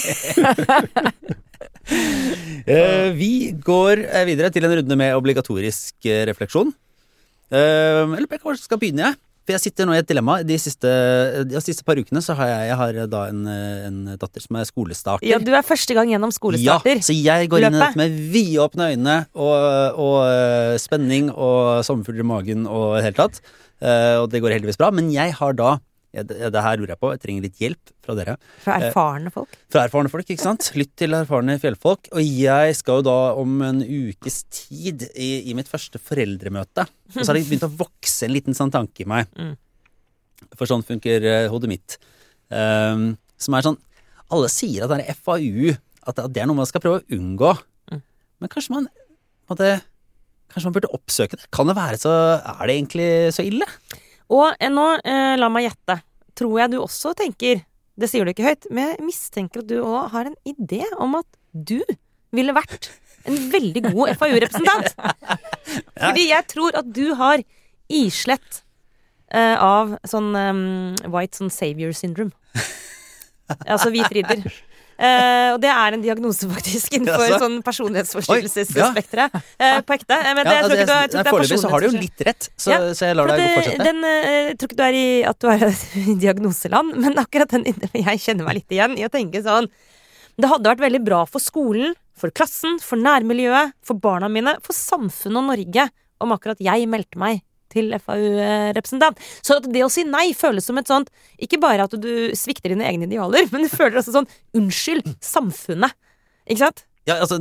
Vi går videre til en runde med obligatorisk refleksjon. Eller jeg kanskje skal begynne, for jeg sitter nå i et dilemma. De siste par ukene så har jeg har da en datter som er skolestarter. Ja, du er første gang gjennom skolestarter. Ja, så jeg går inn i dette med vidåpne øyne og spenning og sommerfugler i magen og i det hele tatt. Og det går heldigvis bra, men jeg har da det her lurer jeg på, jeg trenger litt hjelp fra dere. Fra erfarne folk? Fra erfarne folk, ikke sant? Lytt til erfarne fjellfolk. Og jeg skal jo da om en ukes tid i mitt første foreldremøte. Og så har det begynt å vokse en liten sånn tanke i meg. For sånn funker hodet mitt. Som er sånn, alle sier at det er FAU, at det er noe man skal prøve å unngå. Men kanskje man burde oppsøke det. Kan det være så, er det egentlig så ille? Og nå, la meg gjette, tror jeg du også tenker, det sier du ikke høyt, men jeg mistenker at du også har en idé om at du ville vært en veldig god FAU-representant. Fordi jeg tror at du har islett av sånn white sånn savior syndrome. Altså hvit ridder. Og det er en diagnose faktisk innenfor sånn personlighetsforstyrrelsesspektret på ekte. Men det, jeg tror ikke du er foreløpig så har du jo litt rett, så jeg lar deg fortsette. Jeg tror ikke du er i diagnoseland, men akkurat jeg kjenner meg litt igjen i å tenke sånn, det hadde vært veldig bra for skolen, for klassen, for nærmiljøet, for barna mine, for samfunnet og Norge, om akkurat jeg meldte meg til FAU-representant. Så at det å si nei føles som et sånt, ikke bare at du svikter dine egne idealer, men det føles også sånn, unnskyld, samfunnet. Ikke sant? Ja, altså,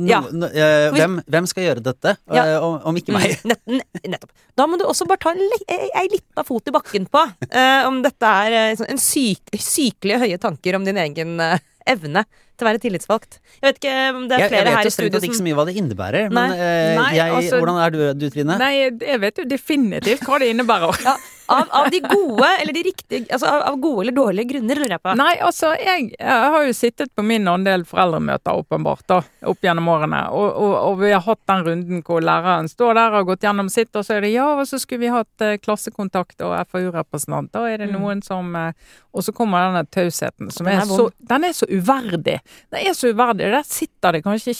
hvem skal gjøre dette, om ikke meg? Nettopp. Da må du også bare ta en liten fot i bakken på, om dette en sykelig høye tanker om din egen evne til å være tillitsvalgt. Jeg vet ikke om det flere her i studio som... Jeg vet jo ikke så mye hva det innebærer, men hvordan du, Trine? Nei, jeg vet jo definitivt hva det innebærer. Ja, av de gode, eller de riktige, altså av gode eller dårlige grunner, lurer jeg på. Nei, altså, jeg har jo sittet på min andel foreldremøter åpenbart da, opp gjennom årene, og vi har hatt den runden hvor læreren står der og har gått gjennom sitt, og så det og så skulle vi hatt klassekontakt og FAU-representant, da det noen som... Og så kommer denne tausheten, som den så uverdig. Den så uverdig. Der sitter det kanskje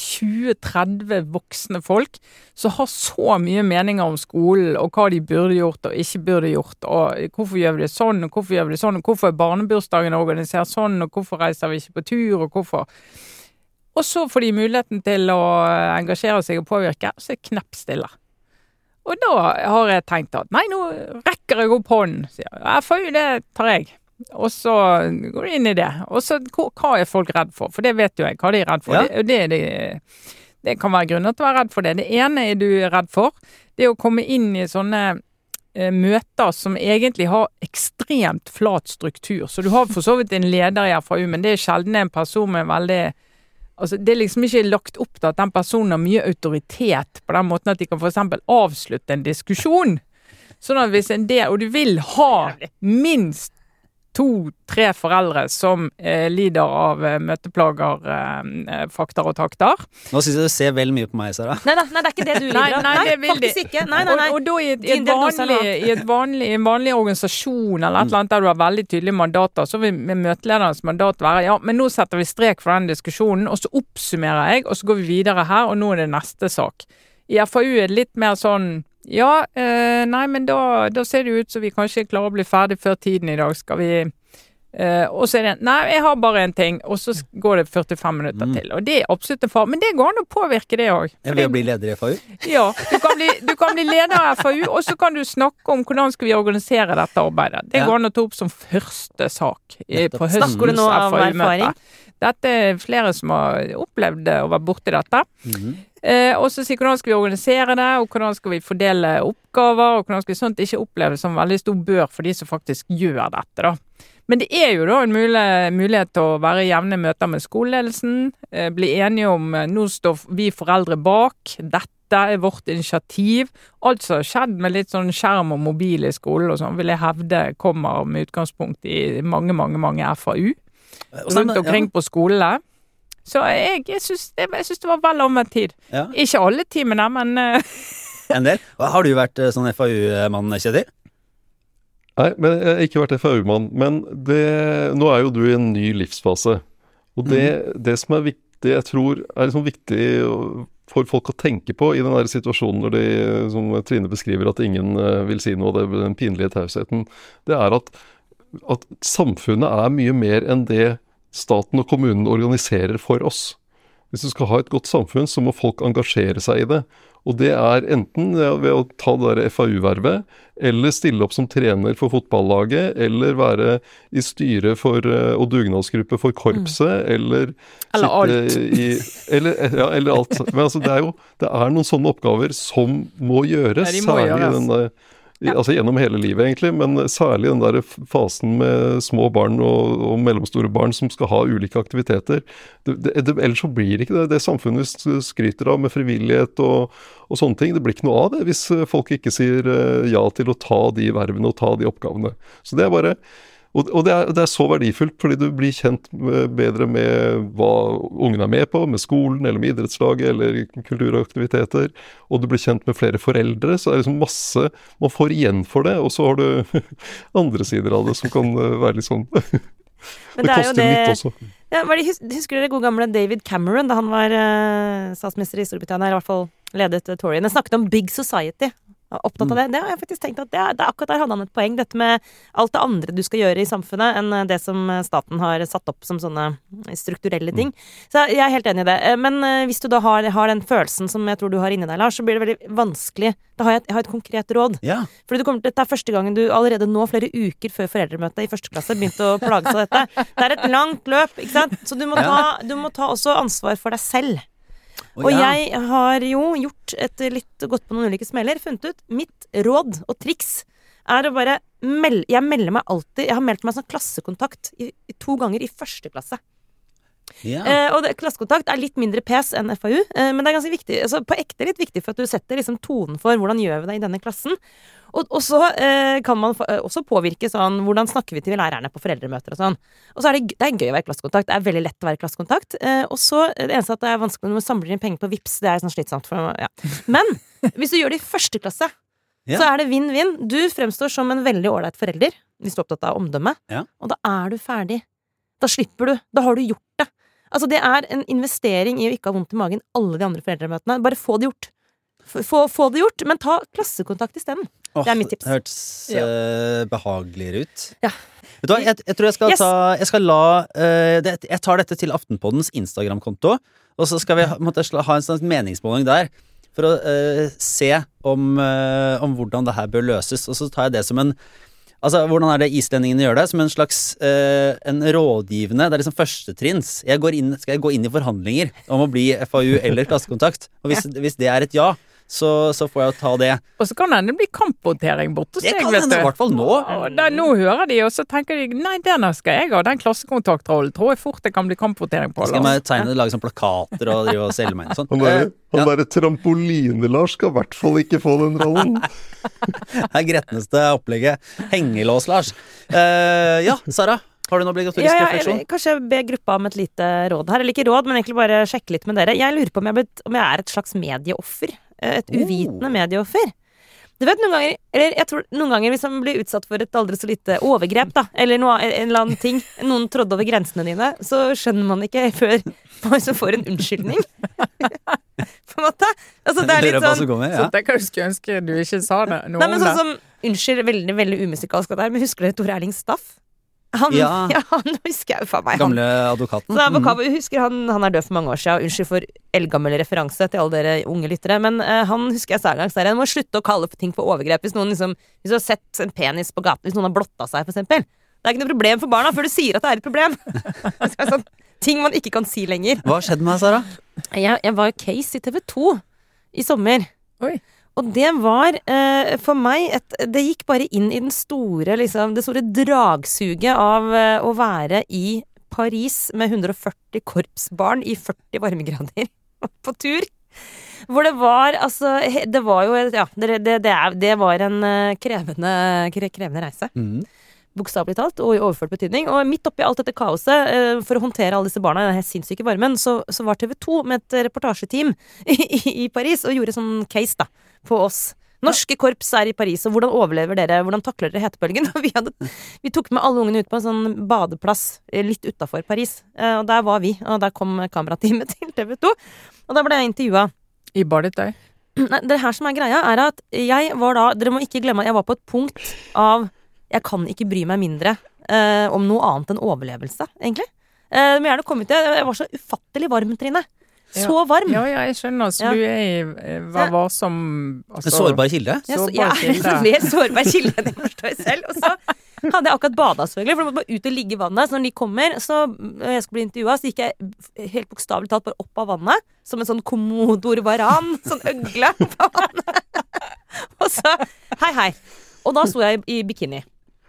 20-30 voksne folk som har så mye meninger om skolen, og hva de burde gjort og ikke burde gjort, og hvorfor gjør vi det sånn, og hvorfor gjør vi det sånn, og hvorfor barnebursdagen organisert sånn, og hvorfor reiser vi ikke på tur, og hvorfor... Og så får de muligheten til å engasjere seg og påvirke, så kneppstille. Og da har jeg tenkt at, nei, nå rekker jeg opp hånden, sier jeg. FAU, det tar jeg. Og så går du inn i det. Og så, hva folk redd for? For det vet jo jeg, hva de redd for. Ja. Det kan være grunner til å være redd for det. Det ene du redd for, det å komme inn i sånne møter som egentlig har ekstremt flat struktur. Så du har for så vidt en leder i FAU, men det sjelden en person med veldig... Altså, det liksom ikke lagt opp til at den personen har mye autoritet på den måten at de kan for eksempel avslutte en diskusjon. Sånn at hvis og du vil ha minst 2-3 foreldre som lider av møteplager, fakter og takter. Nå synes jeg du ser vel mye på meg, Sara. Nei, det er ikke det du lider av. Nei, faktisk ikke. Nei. Og da i en vanlig organisasjon eller et eller annet der du har veldig tydelige mandater, så vil møtelederens mandat være, ja, men nå setter vi strek for den diskusjonen, og så oppsummerer jeg, og så går vi videre her, og nå det neste sak. I FAU det litt mer sånn, ja, nei, men da ser det ut så vi kanskje klarer å bli ferdig før tiden i dag. Skal vi... og så det, nei, jeg har bare en ting, og så går det 45 minutter til. Og det absolutt en far, men det går an å påvirke det også. Jeg vil bli leder i FAU? Ja, du kan bli leder av FAU, og så kan du snakke om hvordan skal vi organisere dette arbeidet. Det går an å ta opp som første sak på høstens Snakker du nå av erfaring? Dette flere som har opplevd det og vært borte i dette. Og så sier hvordan skal vi organisere det, og hvordan skal vi fordele oppgaver, og hvordan skal vi sånt ikke oppleve det som veldig stor bør for de som faktisk gjør dette da. Men det jo da en mulighet til å være i jevne møter med skoleledelsen, bli enige om, nå står vi foreldre bak, dette vårt initiativ. Alt som har skjedd med litt sånn skjerm og mobil i skolen og sånn, vil jeg hevde kommer med utgangspunkt i mange FAU. Rundt omkring på skolene. Så jeg synes det var vel om en tid. Ja. Ikke alle timene, men... En del. Har du vært sånn FAU-mann, Kjetil? Nei, men jeg har ikke vært FAU-mann, men nå jo du i en ny livsfase. Og det som viktig, jeg tror liksom viktig for folk å tenke på i denne situasjonen når som Trine beskriver, at ingen vil si noe, den pinlige tausheten, det at samfunnet mye mer enn det staten og kommunen organiserer for oss. Hvis du skal ha et godt samfunn, så må folk engasjere seg i det. Og det enten ved å ta det der FAU-vervet, eller stille opp som trener for fotballaget, eller være i styre for, og dugnadsgruppe for korpset, eller alt. Eller alt. Men altså, det noen sånne oppgaver som må gjøres, særlig i denne... Altså gjennom hele livet egentlig, men særlig den der fasen med små barn og mellomstore barn som skal ha ulike aktiviteter. Ellers så blir det ikke det samfunnet vi skryter av med frivillighet og sånne ting. Det blir ikke noe av det hvis folk ikke sier ja til å ta de vervene og ta de oppgavene. Så det bare... Og det så verdifullt, fordi du blir kjent bedre med hva ungene med på, med skolen, eller med idrettslaget, eller kulturaktiviteter, og du blir kjent med flere foreldre, så det liksom masse man får igjen for det, og så har du andre sider av det som kan være litt sånn... det koster litt også. Ja, husker dere gode gamle David Cameron, da han var statsminister i Storbritannia, i hvert fall ledet Toryene, snakket om Big Society. opptatt av det. Det har jeg faktisk tenkt at det er akkurat der hadde han et poeng. Dette med alt det andre du skal gjøre i samfunnet enn det som staten har satt opp som sånne strukturelle ting. Så jeg er helt enig i det. Men hvis du da har den følelsen som jeg tror du har inni deg, Lars, så blir det veldig vanskelig. Da har jeg et konkret råd. Ja. Fordi dette er første gangen du allerede nå, flere uker før foreldremøtet i første klasse, begynte å plage seg av dette. Det er et langt løp, ikke sant? Så du må ta også ansvar for deg selv. Og jeg har jo gått på noen ulike smeller, funnet ut mitt råd og triks er å bare jeg melder meg alltid, jeg har meldt meg som klassekontakt 2 ganger i første klasse. Og klassekontakt er litt mindre pes enn FAU, men det er ganske viktig, altså på ekte litt viktig for at du setter liksom tonen for hvordan gjør vi det i denne klassen. Og så kan man også påvirke sånn, hvordan snakker vi til lærerne på foreldremøter og sånn. Og så det er gøy å være klassekontakt, det er veldig lett å være klassekontakt. Og så, det eneste at det er vanskelig når man samler inn penger på Vips, det er sånn slitsomt for meg, Men, hvis du gjør det i første klasse, så er det vinn-vinn. Du fremstår som en veldig ålreit forelder, hvis du er opptatt av omdømme, og da er du ferdig. Da slipper du, da har du gjort det. Altså, det er en investering i å ikke ha vondt i magen alle de andre foreldremøtene. Bare få det gjort. Få det gjort, men ta klassekontakt i stedet. Det er mitt tips. Det hørtes behageligere ut. Ja. Vet du hva, jeg tror jeg tar dette til Aftenpoddens Instagram-konto, og så skal vi ha en sånn meningsmåling der, for å se om hvordan det her bør løses, og så tar jeg det som hvordan er det islendingene gjør det? Som en slags en rådgivende, det er liksom førstetrinns. Skal jeg gå inn i forhandlinger om å bli FAU eller klassekontakt? Og hvis det er et ja, så får jeg ta det. Og så kan det bli kampvotering bort hos deg, vet du. Det kan hende, i hvert fall nå. Nå hører de, og så tenker de, nei, denne skal jeg ha, den klassekontaktrollen, tror jeg fort det kan bli kampvotering på. Skal man tegne, lage sånn plakater og drive og selge meg og sånt. Han der trampoline-Lars skal i hvert fall ikke få den rollen. Det er gretneste opplegget. Hengelås-Lars. Sara, har du noe obligatorisk refleksjon? Kanskje be gruppa om et lite råd her, eller ikke råd, men egentlig bare sjekke litt med dere. Jeg lurer på om jeg er et slags medieoffer. Et uvitende medieoffer. Du vet jeg tror noen ganger hvis man blir utsatt for et aldri så lite overgrep da, eller en eller annen ting, noen trådde over grensene dine, så skjønner man ikke før man så får en unnskyldning. På en måte. Altså det er litt sånn, så det kan du skulle ønske du ikke sa det. Nei, men sånn som, unnskyld, veldig, veldig umusikalsk av det her, men husker dere Tor Erling Staff? Han husker jeg jo for meg. Gamle advokaten. Jeg husker han er død for mange år siden. Unnskyld for eldgammel referanse til alle dere unge lyttere, men han husker jeg sa en gang, jeg må slutte å kalle ting for overgrep hvis du har sett en penis på gaten, hvis noen har blotta seg, for eksempel. Det er ikke noe problem for barna før du sier at det er et problem. Sånn, ting man ikke kan si lenger. Hva skjedde med deg, Sara? Jeg var case i TV 2 i sommer. Oi. Og det var for meg det gikk bare inn i det store dragsuget av å være i Paris med 140 korpsbarn i 40 varmegrader på tur. Hvor det var det var jo det var en krevende reise. Bokstavelig talt, og i overført betydning. Og midt oppi alt dette kaoset, for å håndtere alle disse barna i denne sinnssyke varmen, så var TV 2 med et reportasjeteam i Paris og gjorde sånn case da, på oss. Norske korps er i Paris, og hvordan overlever dere? Hvordan takler dere hetebølgen? Vi tok med alle ungene ut på en sånn badeplass litt utenfor Paris, og der var vi, og der kom kamerateamet til TV 2, og da ble jeg intervjuet. I badetøy? Nei, det her som er greia er at jeg var da, dere må ikke glemme at jeg var på et punkt av jeg kan ikke bry meg mindre om noe annet enn overlevelse, egentlig. Det må gjerne komme til. Jeg var så ufattelig varm, Trine. Så varm. Ja, jeg skjønner. Så du er hva var som sårbar kilde? Jeg er en mer sårbar kilde enn jeg forstår selv. Og så hadde jeg akkurat badet, selvfølgelig, for jeg måtte bare ut og ligge i vannet. Så når de kommer, så jeg skulle bli intervjuet, så gikk jeg helt bokstavelig talt bare opp av vannet, som en sånn kommodorvaran, sånn øgle på vannet. Og så, hei. Og da sto jeg i bikini.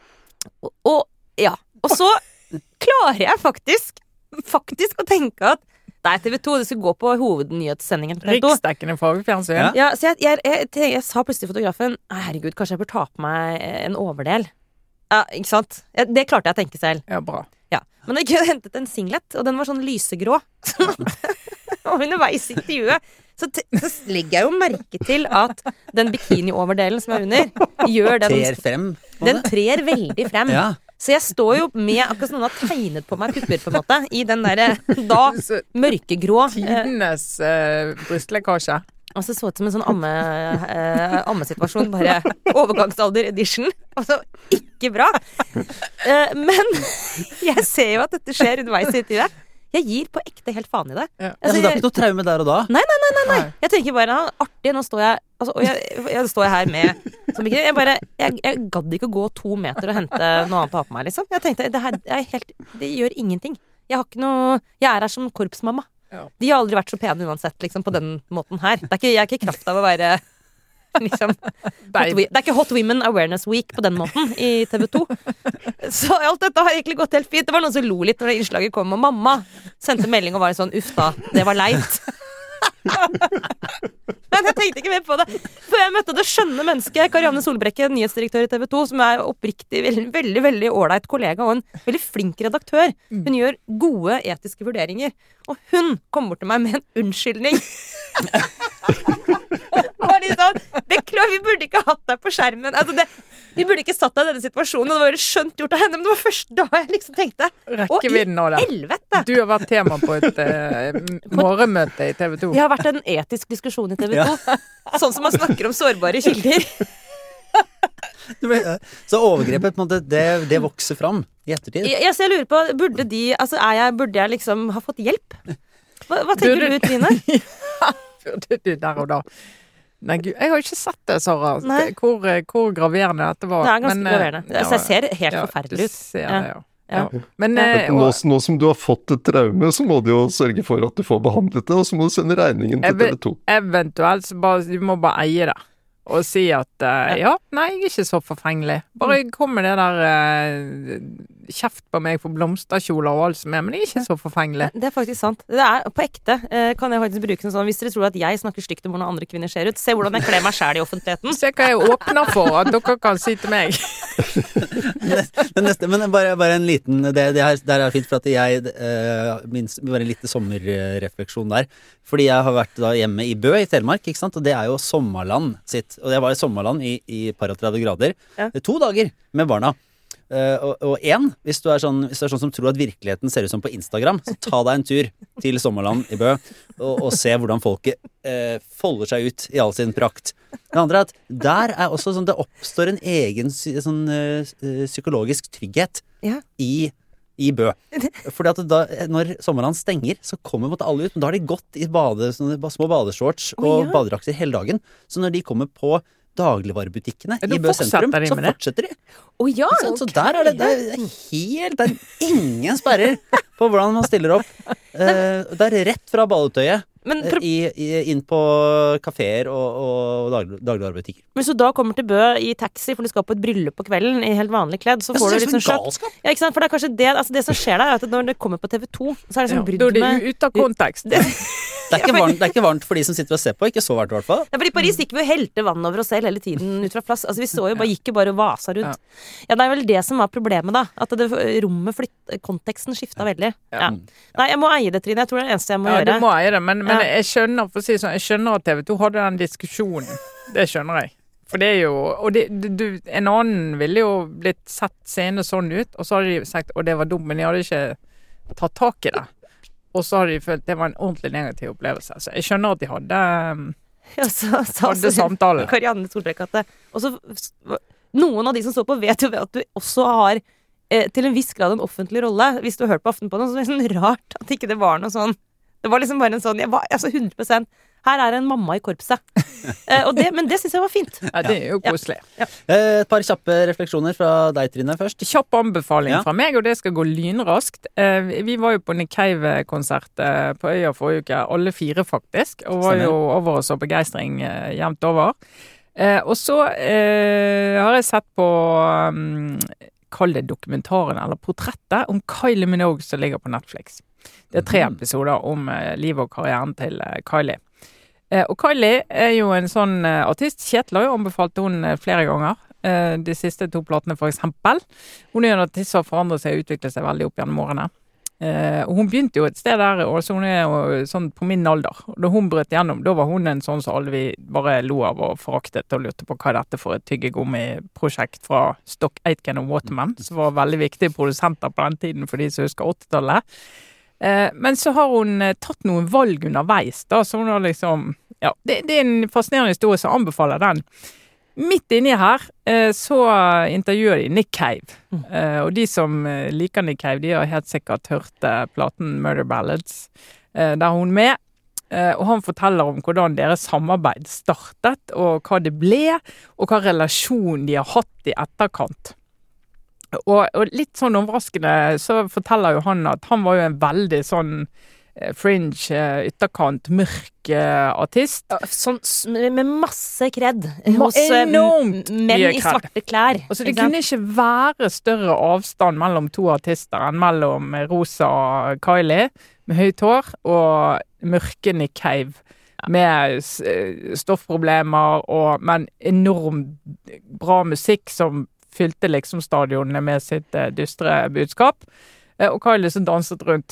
Og så klarer jeg faktisk å tenke at nei, TV 2, det skulle gå på hovednyhetssendingen på TV 2. Riksdekkende fagfjernsyn. Ja, så jeg sa plutselig til fotografen, herregud, kanskje jeg bør ta på meg en overdel. Ja, ikke sant? Det klarte jeg å tenke selv. Ja, bra. Ja. Men jeg hadde hentet en singlet, og den var sånn lysegrå. Og underveis i intervjuet så legger jeg jo merke til at den bikini-overdelen som er under gjør den trer frem. Den trer veldig frem. Ja. Så jeg står jo med akkurat som noen har tegnet på meg pupper, på en måte, i den der da mørkegrå tidenes brystlekkasje. Altså, så ut som en sånn ammesituasjon, bare overgangsalder edition. Altså, ikke bra. Men jeg ser jo at dette skjer underveis i tida. Jeg gir på ekte helt faen i det. Ja. Altså, det er ikke noe traume der og da? Nei. Jeg tenker bare, artig, nå står jeg, altså, og jeg står her med, jeg gadd ikke å gå 2 meter og hente noe annet å ha på meg, liksom. Jeg tenkte, det gjør ingenting. Jeg er her som korpsmamma. Ja. De har aldri vært så pene uansett, liksom, på den måten her. Jeg er ikke kraft av å være liksom, det er ikke Hot Women Awareness Week på den måten i TV 2. Så alt dette har egentlig gått helt fint. Det var noen som lo litt når det innslaget kom, og mamma sendte melding og var sånn, uff da, det var leit. Men jeg tenkte ikke mer på det. For jeg møtte det skjønne mennesket, Karianne Solbrekke, nyhetsdirektør i TV 2, som er oppriktig veldig, veldig ålreit kollega og en veldig flink redaktør. Hun gjør gode etiske vurderinger. Og hun kom bort til meg med en unnskyldning. Og liksom, beklager, vi burde ikke hatt deg på skjermen. Altså vi burde ikke satt deg i denne situasjonen, og det var jo skjønt gjort av henne, men det var først da jeg liksom tenkte rekkevidden av det. Helvete! Du har vært tema på et morgenmøte i TV 2. Det har vært en etisk diskusjon i TV 2. Ja. Sånn som man snakker om sårbare kilder. Så overgrepet på en måte, det vokser fram i ettertid. Så jeg lurer på, burde jeg liksom ha fått hjelp? Hva tenker du, Trine? Burde du der og da? Nei, Gud, jeg har ikke sett det, Sara. Hvor graverende dette var. Det er ganske graverende. Så jeg ser helt forferdelig ut. Ser det, ja. Men, nå som du har fått et traume, så må du jo sørge for at du får behandlet det, og så må du sende regningen til TV 2. Eventuelt, så du må bare eie det. Og si at, nei, jeg er ikke så forfengelig. Bare kom med det der kjeft på meg for blomsterkjoler og alt som men jeg er ikke så forfengelig. Det er faktisk sant. Det er på ekte. Kan jeg faktisk bruke sånn, hvis dere tror at jeg snakker stygt om hvordan andre kvinner ser ut, se hvordan jeg kler meg selv i offentligheten. Se hva jeg åpner for, at dere kan si til meg. Men bare en liten, det er fint for at jeg minst, bare en liten sommerrefleksjon der. Fordi jeg har vært da hjemme i Bø i Telemark, ikke sant? Og det er jo sommerland sitt. Og jeg var i sommerland i par og 30 grader. Ja. 2 dager med barna. Og hvis du er sånn som tror at virkeligheten ser ut som på Instagram, så ta deg en tur til sommerland i Bø og se hvordan folket folder seg ut i all sin prakt. Det andre er at der er også sånn, det oppstår en egen sånn psykologisk trygghet i Bø. Fordi at da, når sommerland stenger, så kommer mot alle ut, men da har de gått i små badeshorts og badedrakter hele dagen. Så når de kommer på dagligvarebutikkene i Bø sentrum, så fortsetter de. Så der er det er ingen sperrer på hvordan man stiller opp. Det er rett fra badetøyet inn på kaféer og dagligvarebutikker. Men så da kommer til Bø i taxi, for du skal på et bryllup på kvelden i helt vanlig kledd, så får du litt sånn sjokk. Ja, ikke sant? For det er kanskje det som skjer der, er at når det kommer på TV 2, så er det sånn brydd med... Da er det ut av kontekst. Det er ikke varmt for de som sitter og ser på, ikke så varmt i hvert fall. Ja, for i Paris gikk vi jo helte vann over oss selv hele tiden ut fra plass. Altså vi gikk jo bare og vasa rundt. Ja, det er vel det som var problemet da, at konteksten skiftet veldig. Ja. Nei, jeg må eie det, Trine, jeg tror det er det eneste jeg må gjøre. Ja, du må eie det, men jeg skjønner, for å si sånn, jeg skjønner at TV 2 hadde den diskusjonen. Det skjønner jeg. For det er jo, og en annen ville jo blitt sett scene sånn ut, og så hadde de sagt, og det var dumt, men de hadde ikke tatt tak i det. Og så har de følt det var en ordentlig negativ opplevelse. Så jeg skjønner at de hadde samtale. Karianne Solbrekke og så noen av de som så på vet jo at du også har til en viss grad en offentlig rolle. Hvis du har hørt på Aftenpodden, så er det sånn rart at ikke det var noe sånn. Det var liksom bare en sånn, jeg var 100%. Her er en mamma i korpset. Men det synes jeg var fint. Ja, det er jo koselig. Ja. Et par kjappe refleksjoner fra deg, Trine, først. Kjapp anbefaling fra meg, og det skal gå lynraskt. Vi var jo på Nick Cave-konsert på Øya forrige uke, alle 4 faktisk, og var jo over oss og begeistring jevnt over. Og så har jeg sett på kall det dokumentaren eller portrettet om Kylie Minogue som ligger på Netflix. Det er 3 episoder om livet og karrieren til Kylie. Og Kylie er jo en sånn artist. Kjetil har jo anbefalt hun flere ganger. De siste 2 platene for eksempel. Hun er en artist som forandrer seg og utvikler seg veldig opp gjennom årene. Og hun begynte jo et sted der, og så hun er jo sånn på min alder. Og da hun brøt gjennom, da var hun en sånn som alle vi bare lo av og foraktet og lurte på hva dette for et tyggegummi-prosjekt fra Stock Aitken og Waterman, som var veldig viktige produsenter på den tiden for de som husker 80-tallet. Men så har hun tatt noen valg underveis da, så hun har liksom Ja, det en fascinerende historie, så anbefaler den. Midt inni her så intervjuer de Nick Cave. Og de som liker Nick Cave, de har helt sikkert hørt platen Murder Ballads, der hun med. Og han forteller om hvordan deres samarbeid startet, og hva det ble, og hva relasjon de har hatt i etterkant. Og litt sånn overraskende så forteller jo han at han var jo en veldig sånn fringe, ytterkant, mørk artist. Sånn, med masse kred hos menn i svarte klær. Altså, det kunne ikke være større avstand mellom to artister enn mellom Rosa Kylie med høyt hår og mørke Nick Cave med stoffproblemer men enormt bra musikk som fylte liksom stadionene med sitt dystre budskap. Og Kylie som danset rundt.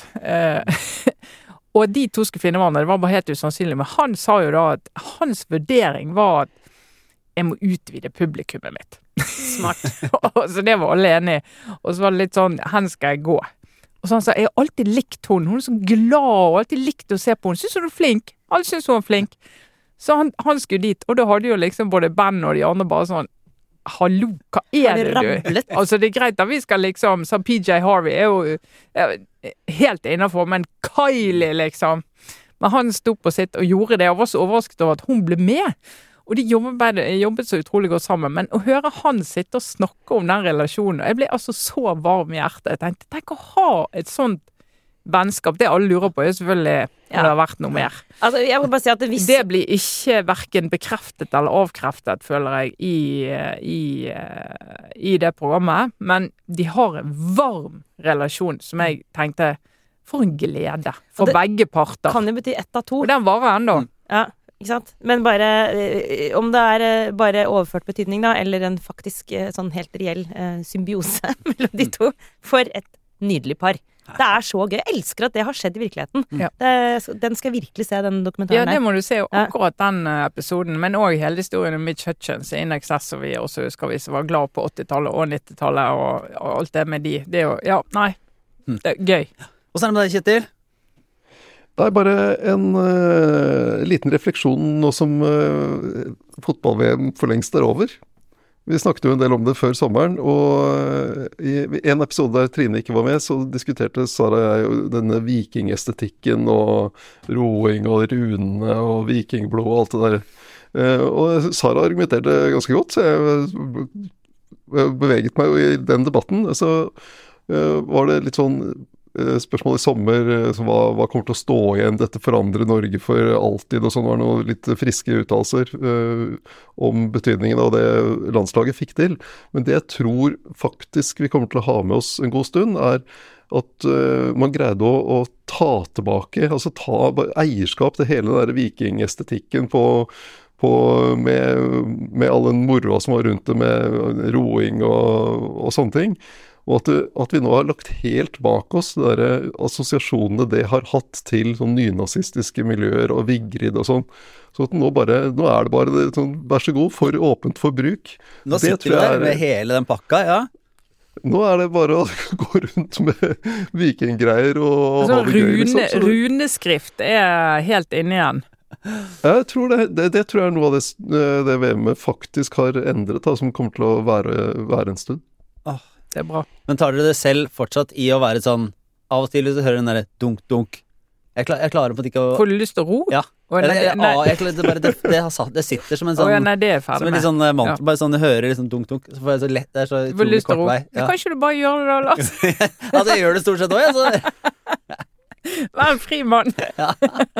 Og de to skulle finne hverandre, det var bare helt usannsynlig. Men han sa jo da at hans vurdering var at jeg må utvide publikummet mitt. Smart. Så det var alle enige. Og så var det litt sånn, hen skal jeg gå. Og så han sa, jeg har alltid likt hun. Hun så glad og alltid likt å se på hun. Synes hun er flink? Alle synes hun er flink. Så han skulle dit, og da hadde jo liksom både band og de andre bare sånn, hallo, hva det du? Altså det greit da vi skal liksom, som PJ Harvey jo helt innenfor, men Kylie liksom. Men han sto på sitt og gjorde det, og var så overrasket over at hun ble med. Og de jobbet så utrolig godt sammen, men å høre han sitte og snakke om den relasjonen, jeg ble altså så varm i hjertet. Jeg tenkte, tenk å ha et sånt vennskap, det alle lurer på selvfølgelig om det har vært noe mer. Altså, jeg må bare si at det blir ikke hverken bekreftet eller avkreftet, føler jeg, i det programmet, men de har en varm relasjon som jeg tenkte, for en glede for begge parter. Kan jo bety 1 av 2. Og den varer enda. Ja, ikke sant? Men bare, om det bare overført betydning da, eller en faktisk sånn helt reell symbiose mellom de to, for et nydelig par. Det så gøy. Jeg elsker at det har skjedd i virkeligheten. Ja. Den skal jeg virkelig se, den dokumentaren. Ja, det må du se, akkurat den episoden, men også hele historien om Mitch Hutchins In Excess, og vi også husker vi som var glad på 80-tallet og 90-tallet, og alt det med de. Det jo, det gøy. Og så det med deg, Kjetil? Det bare en liten refleksjon nå som fotball-VM for lengst over. Vi snakket jo en del om det før sommeren, og i en episode der Trine ikke var med, så diskuterte Sara og jeg jo denne vikingestetikken og roing og runene og vikingblod og alt det der. Og Sara argumenterte ganske godt, så jeg beveget meg jo i den debatten. Så var det litt sånn spørsmål i sommer, hva kommer til å stå igjen, dette forandrer Norge for alltid, og sånn var noe litt friske uttalelser om betydningen av det landslaget fikk til. Men det jeg tror faktisk vi kommer til å ha med oss en god stund, at man greide å ta tilbake, altså ta eierskap til hele den der vikingestetikken med all den moroa som var rundt det, med roing og sånne ting. Og at vi nå har lagt helt bak oss de der assosiasjonene det har hatt til sånn nynazistiske miljøer og Vigrid og sånn. Så at nå er det bare sånn, vær så god, for åpent for bruk. Nå sitter du der med hele den pakka, ja. Nå er det bare å gå rundt med vikinggreier og ha det gøy. Liksom. Runeskrift helt inne igjen. Jeg tror det tror jeg er noe av det VM-et faktisk har endret, da, som kommer til å være en stund. Det bra. Men tar dere det selv fortsatt i å være sånn, av og til hvis du hører den der dunk-dunk, jeg klarer på en måte ikke å... Får du lyst til å ro? Ja. Det sitter som en sånn, det er ferdig som en litt sånn mantra, bare sånn du hører liksom dunk-dunk, så får jeg så lett, det så utrolig kort vei. Ja. Kan ikke du bare gjøre det da, Lars? Altså, jeg gjør det stort sett også, altså. Vær en fri mann. Ja.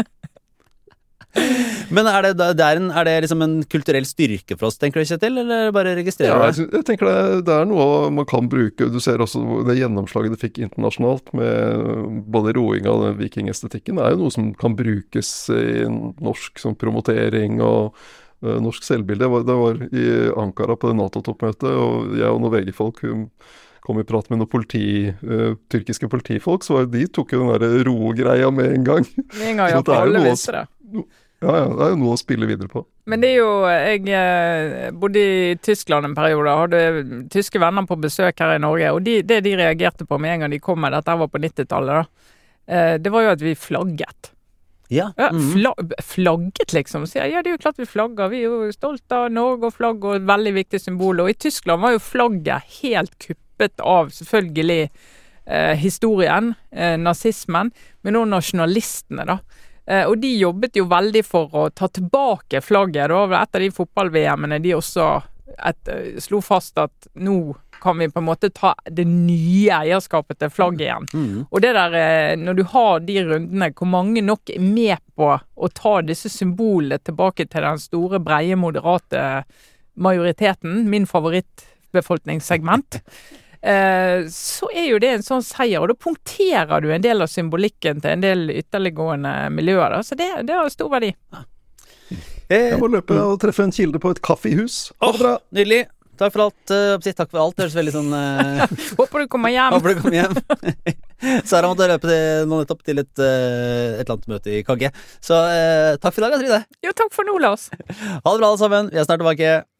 Men er det liksom en kulturell styrke for oss, tenker du, Kjetil, eller bare registrerer du? Jeg tenker det noe man kan bruke. Du ser også det gjennomslaget det fikk internasjonalt med både roing av den vikingestetikken. Det jo noe som kan brukes i norsk som promotering og norsk selvbilde. Det var i Ankara på det NATO-toppmøtet, og jeg og noen VG-folk kom i prat med noen tyrkiske politifolk, så de tok jo den der ro-greia med en gang. Med en gang, ja, på alle visste det. Ja, det jo noe å spille videre på. Men det jo, jeg bodde i Tyskland en periode, hadde tyske venner på besøk her i Norge, og det de reagerte på med en gang de kom med, dette var på 90-tallet da, det var jo at vi flagget. Ja. Flagget liksom. Så ja, det er jo klart vi flagger. Vi er jo stolt av Norge og flagg og et veldig viktig symbol. Og i Tyskland var jo flagget helt kuppet av selvfølgelig historien, nazismen, men også nasjonalistene da. Og de jobbet jo veldig for å ta tilbake flagget. Det var vel et av de fotball-VM-ene de også slo fast at nå kan vi på en måte ta det nye eierskapet til flagget igjen. Og det der, når du har de rundene, hvor mange nok er med på å ta disse symbolene tilbake til den store, breie, moderate majoriteten, min favorittbefolkningssegment, så er jo det en sånn seier, og da punkterer du en del av symbolikken til en del ytterliggående miljøer, da. Så det har stor verdi. Jeg må løpe og treffe en kilde på et kaffehus. Ha det bra! Nydelig! Takk for alt. Takk for alt. Det høres veldig sånn Håper du kommer hjem. Håper du kommer hjem. Sara måtte løpe nå nettopp til et eller annet møte i KG. Så takk for i dag, Trine. Jo, takk for nå, Lars. Ha det bra alle sammen. Vi er snart tilbake.